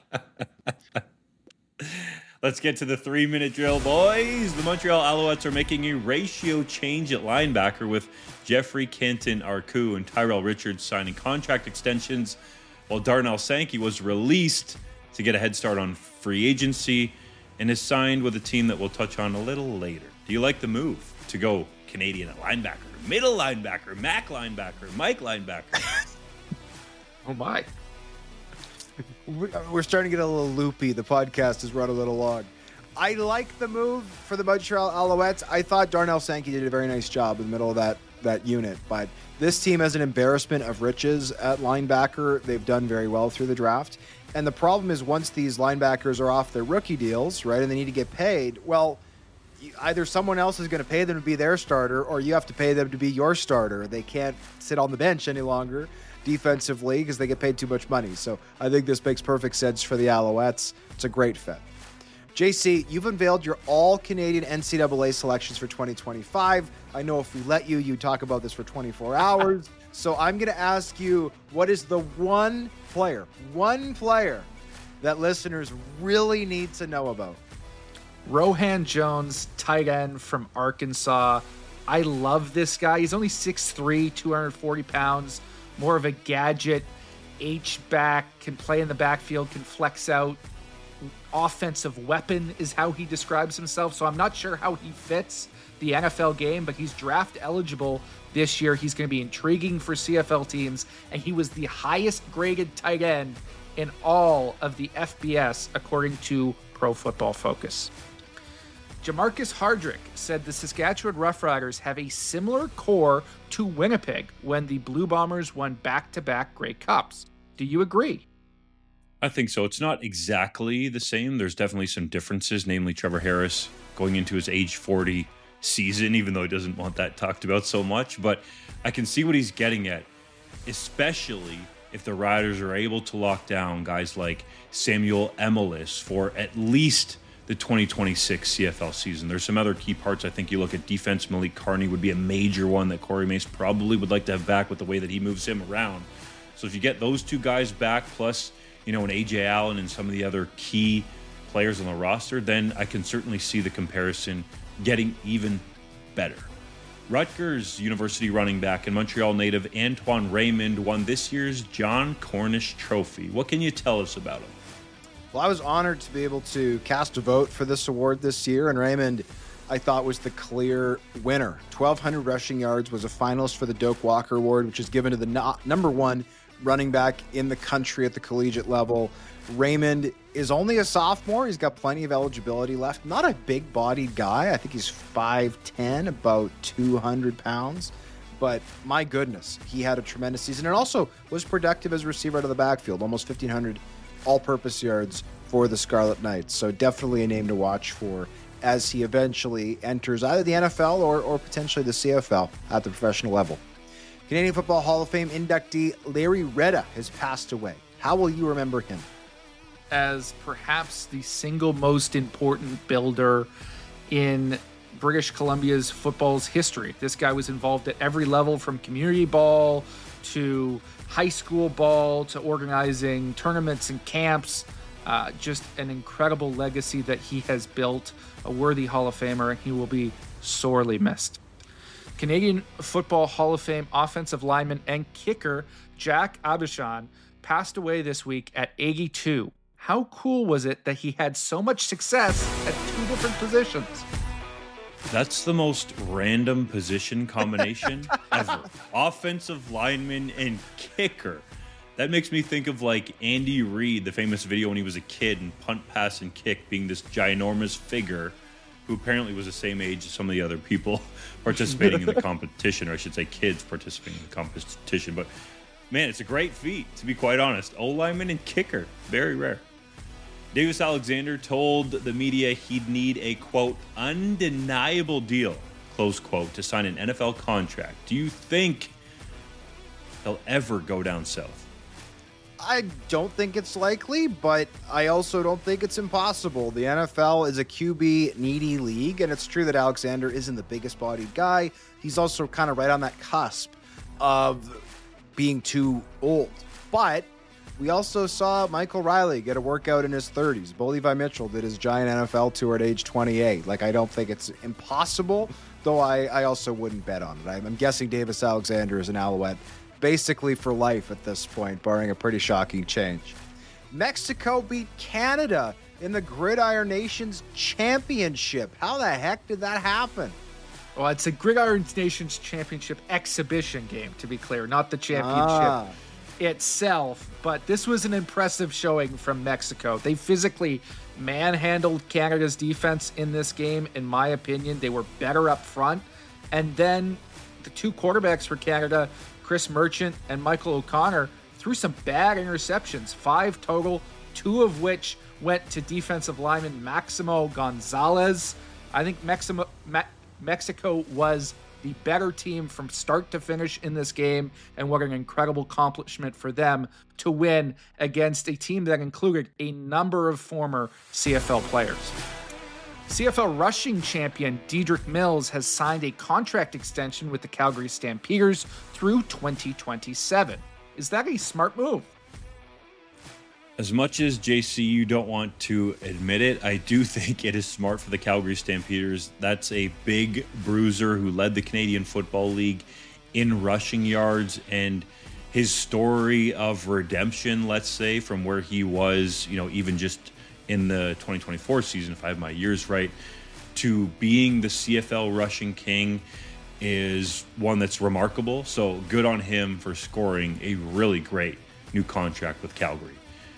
Let's get to the 3-minute drill, boys. The Montreal Alouettes are making a ratio change at linebacker with Jeffrey Canton Arcu and Tyrell Richards signing contract extensions, while Darnell Sankey was released to get a head start on free agency and is signed with a team that we'll touch on a little later. Do you like the move to go Canadian at linebacker, middle linebacker, Mac linebacker, Mike linebacker? Oh, my. We're starting to get a little loopy. The podcast has run a little long. I like the move for the Montreal Alouettes. I thought Darnell Sankey did a very nice job in the middle of that unit, but this team has an embarrassment of riches at linebacker. They've done very well through the draft. And the problem is once these linebackers are off their rookie deals, right, and they need to get paid, well, either someone else is going to pay them to be their starter or you have to pay them to be your starter. They can't sit on the bench any longer defensively because they get paid too much money. So I think this makes perfect sense for the Alouettes. It's a great fit. JC, you've unveiled your all-Canadian NCAA selections for 2025. I know if we let you, you talk about this for 24 hours. So I'm going to ask you, what is the one player that listeners really need to know about? Rohan Jones, tight end from Arkansas. I love this guy. He's only 6'3", 240 pounds. More of a gadget, H-back, can play in the backfield, can flex out. Offensive weapon is how he describes himself. So I'm not sure how he fits the NFL game, but he's draft eligible this year. He's going to be intriguing for CFL teams, and he was the highest graded tight end in all of the FBS, according to Pro Football Focus. Jamarcus Hardrick said the Saskatchewan Roughriders have a similar core to Winnipeg when the Blue Bombers won back-to-back Grey Cups. Do you agree? I think so. It's not exactly the same. There's definitely some differences, namely Trevor Harris going into his age 40 season, even though he doesn't want that talked about so much. But I can see what he's getting at, especially if the Riders are able to lock down guys like Samuel Emelis for at least the 2026 CFL season. There's some other key parts. I think you look at defense, Malik Carney would be a major one that Corey Mace probably would like to have back with the way that he moves him around. So if you get those two guys back, plus, an AJ Allen and some of the other key players on the roster, then I can certainly see the comparison getting even better. Rutgers University running back and Montreal native Antoine Raymond won this year's John Cornish Trophy. What can you tell us about him? Well, I was honored to be able to cast a vote for this award this year, and Raymond, I thought, was the clear winner. 1,200 rushing yards, was a finalist for the Doak Walker Award, which is given to the number one running back in the country at the collegiate level. Raymond is only a sophomore. He's got plenty of eligibility left. Not a big-bodied guy. I think he's 5'10", about 200 pounds. But my goodness, he had a tremendous season and also was productive as a receiver out of the backfield, almost 1,500 all-purpose yards for the Scarlet Knights. So definitely a name to watch for as he eventually enters either the NFL or potentially the CFL at the professional level. Canadian Football Hall of Fame inductee Larry Reda has passed away. How will you remember him? As perhaps the single most important builder in British Columbia's football's history. This guy was involved at every level, from community ball to high school ball to organizing tournaments and camps. Just an incredible legacy that he has built, a worthy Hall of Famer, and he will be sorely missed. Canadian Football Hall of Fame offensive lineman and kicker Jack Abishan passed away this week at 82. How cool was it that he had so much success at 2 different positions? That's the most random position combination ever. Offensive lineman and kicker. That makes me think of like Andy Reid, the famous video when he was a kid, and punt, pass, and kick being this ginormous figure who apparently was the same age as some of the other people participating in the competition, or I should say kids participating in the competition. But man, it's a great feat, to be quite honest. O-lineman and kicker, very rare. Davis Alexander told the media he'd need a, quote, undeniable deal, close quote, to sign an NFL contract. Do you think he'll ever go down south? I don't think it's likely, but I also don't think it's impossible. The NFL is a QB needy league, and it's true that Alexander isn't the biggest bodied guy. He's also kind of right on that cusp of being too old. But we also saw Michael Riley get a workout in his 30s. Bo Levi Mitchell did his giant NFL tour at age 28. Like, I don't think it's impossible, though I also wouldn't bet on it. I'm guessing Davis Alexander is an Alouette basically for life at this point, barring a pretty shocking change. Mexico beat Canada in the Gridiron Nations Championship. How the heck did that happen? Well, it's a Gridiron Nations Championship exhibition game, to be clear, not the championship itself. But this was an impressive showing from Mexico. They physically manhandled Canada's defense in this game, in my opinion. They were better up front. And then the 2 quarterbacks for Canada, Chris Merchant and Michael O'Connor, threw some bad interceptions, 5 total, 2 of which went to defensive lineman Maximo Gonzalez. I think Mexico was the better team from start to finish in this game, and what an incredible accomplishment for them to win against a team that included a number of former CFL players. CFL rushing champion Dedrick Mills has signed a contract extension with the Calgary Stampeders through 2027. Is that a smart move? As much as JC, you don't want to admit it, I do think it is smart for the Calgary Stampeders. That's a big bruiser who led the Canadian Football League in rushing yards, and his story of redemption, let's say, from where he was, even just in the 2024 season, if I have my years right, to being the CFL rushing king is one that's remarkable. So good on him for scoring a really great new contract with Calgary.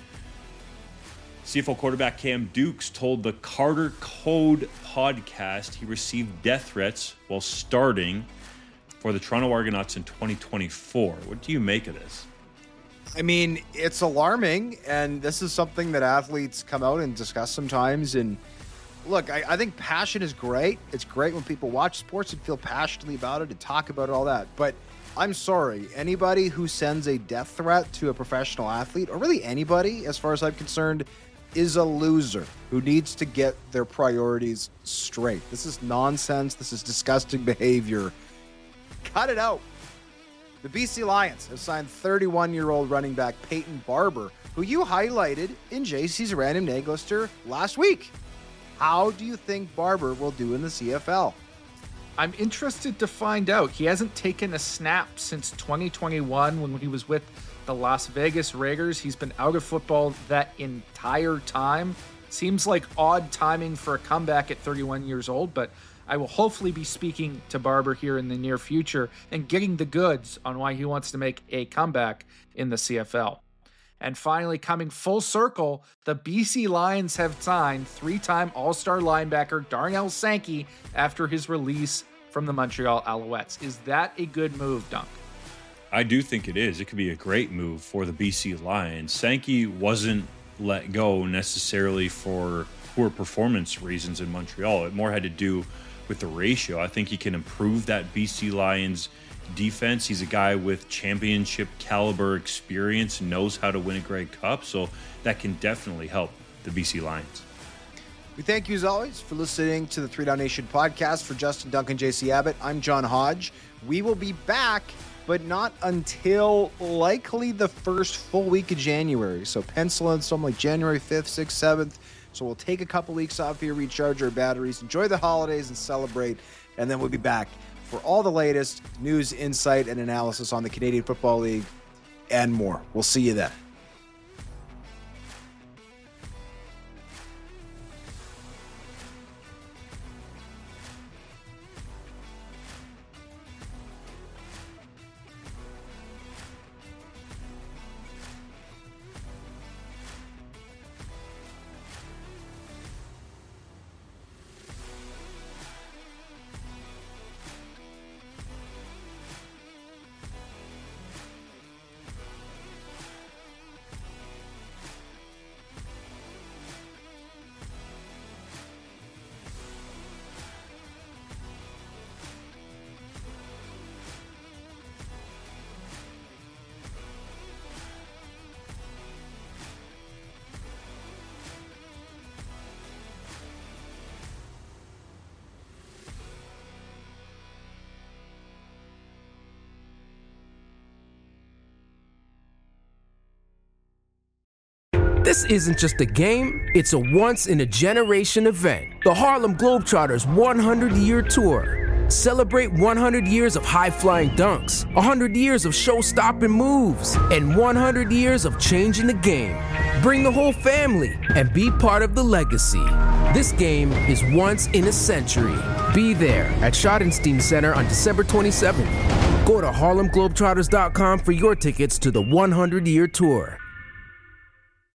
CFL quarterback Cam Dukes told the Carter Code podcast he received death threats while starting for the Toronto Argonauts in 2024. What do you make of this? I mean, it's alarming, and this is something that athletes come out and discuss sometimes. And look, I think passion is great. It's great when people watch sports and feel passionately about it and talk about it, all that. But I'm sorry, anybody who sends a death threat to a professional athlete, or really anybody, as far as I'm concerned, is a loser who needs to get their priorities straight. This is nonsense. This is disgusting behavior. Cut it out. The BC Lions have signed 31-year-old running back Peyton Barber, who you highlighted in JC's Random Neg Lister last week. How do you think Barber will do in the CFL? I'm interested to find out. He hasn't taken a snap since 2021 when he was with the Las Vegas Raiders. He's been out of football that entire time. Seems like odd timing for a comeback at 31 years old, but I will hopefully be speaking to Barber here in the near future and getting the goods on why he wants to make a comeback in the CFL. And finally, coming full circle, the BC Lions have signed 3-time All-Star linebacker Darnell Sankey after his release from the Montreal Alouettes. Is that a good move, Dunk? I do think it is. It could be a great move for the BC Lions. Sankey wasn't let go necessarily for poor performance reasons in Montreal. It more had to do with the ratio. I think he can improve that BC Lions defense. He's a guy with championship caliber experience, knows how to win a Grey Cup, so that can definitely help the BC Lions. We thank you, as always, for listening to the 3 Down Nation podcast. For Justin Duncan, JC Abbott, I'm John Hodge. We will be back, but not until likely the first full week of January. So pencil in something like January 5th, 6th, 7th. So we'll take a couple weeks off here, recharge our batteries, enjoy the holidays, and celebrate. And then we'll be back for all the latest news, insight, and analysis on the Canadian Football League and more. We'll see you then. This isn't just a game, it's a once-in-a-generation event. The Harlem Globetrotters 100-year tour. Celebrate 100 years of high-flying dunks, 100 years of show-stopping moves, and 100 years of changing the game. Bring the whole family and be part of the legacy. This game is once in a century. Be there at Schottenstein Center on December 27th. Go to HarlemGlobetrotters.com for your tickets to the 100-year tour.